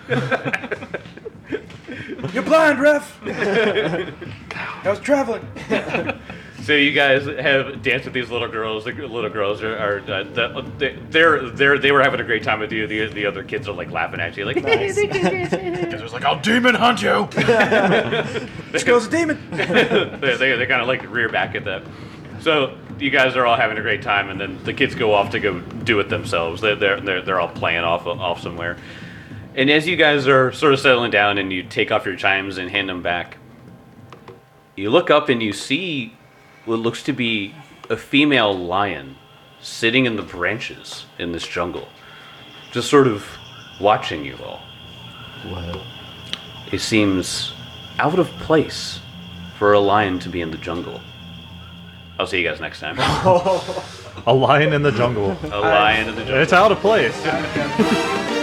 You're blind, ref. I was traveling. So you guys have danced with these little girls. The little girls they were having a great time with you. The other kids are like laughing at you, like. Nice. Guess was like, I'll demon hunt you! This girl's a demon. they kind of like rear back at that. So you guys are all having a great time, and then the kids go off to go do it themselves. They're all playing off somewhere. And as you guys are sort of settling down, and you take off your chimes and hand them back, you look up and you see what looks to be a female lion sitting in the branches in this jungle, just sort of watching you all. Whoa. It seems out of place for a lion to be in the jungle? I'll see you guys next time. A lion in the jungle. A lion in the jungle. It's out of place.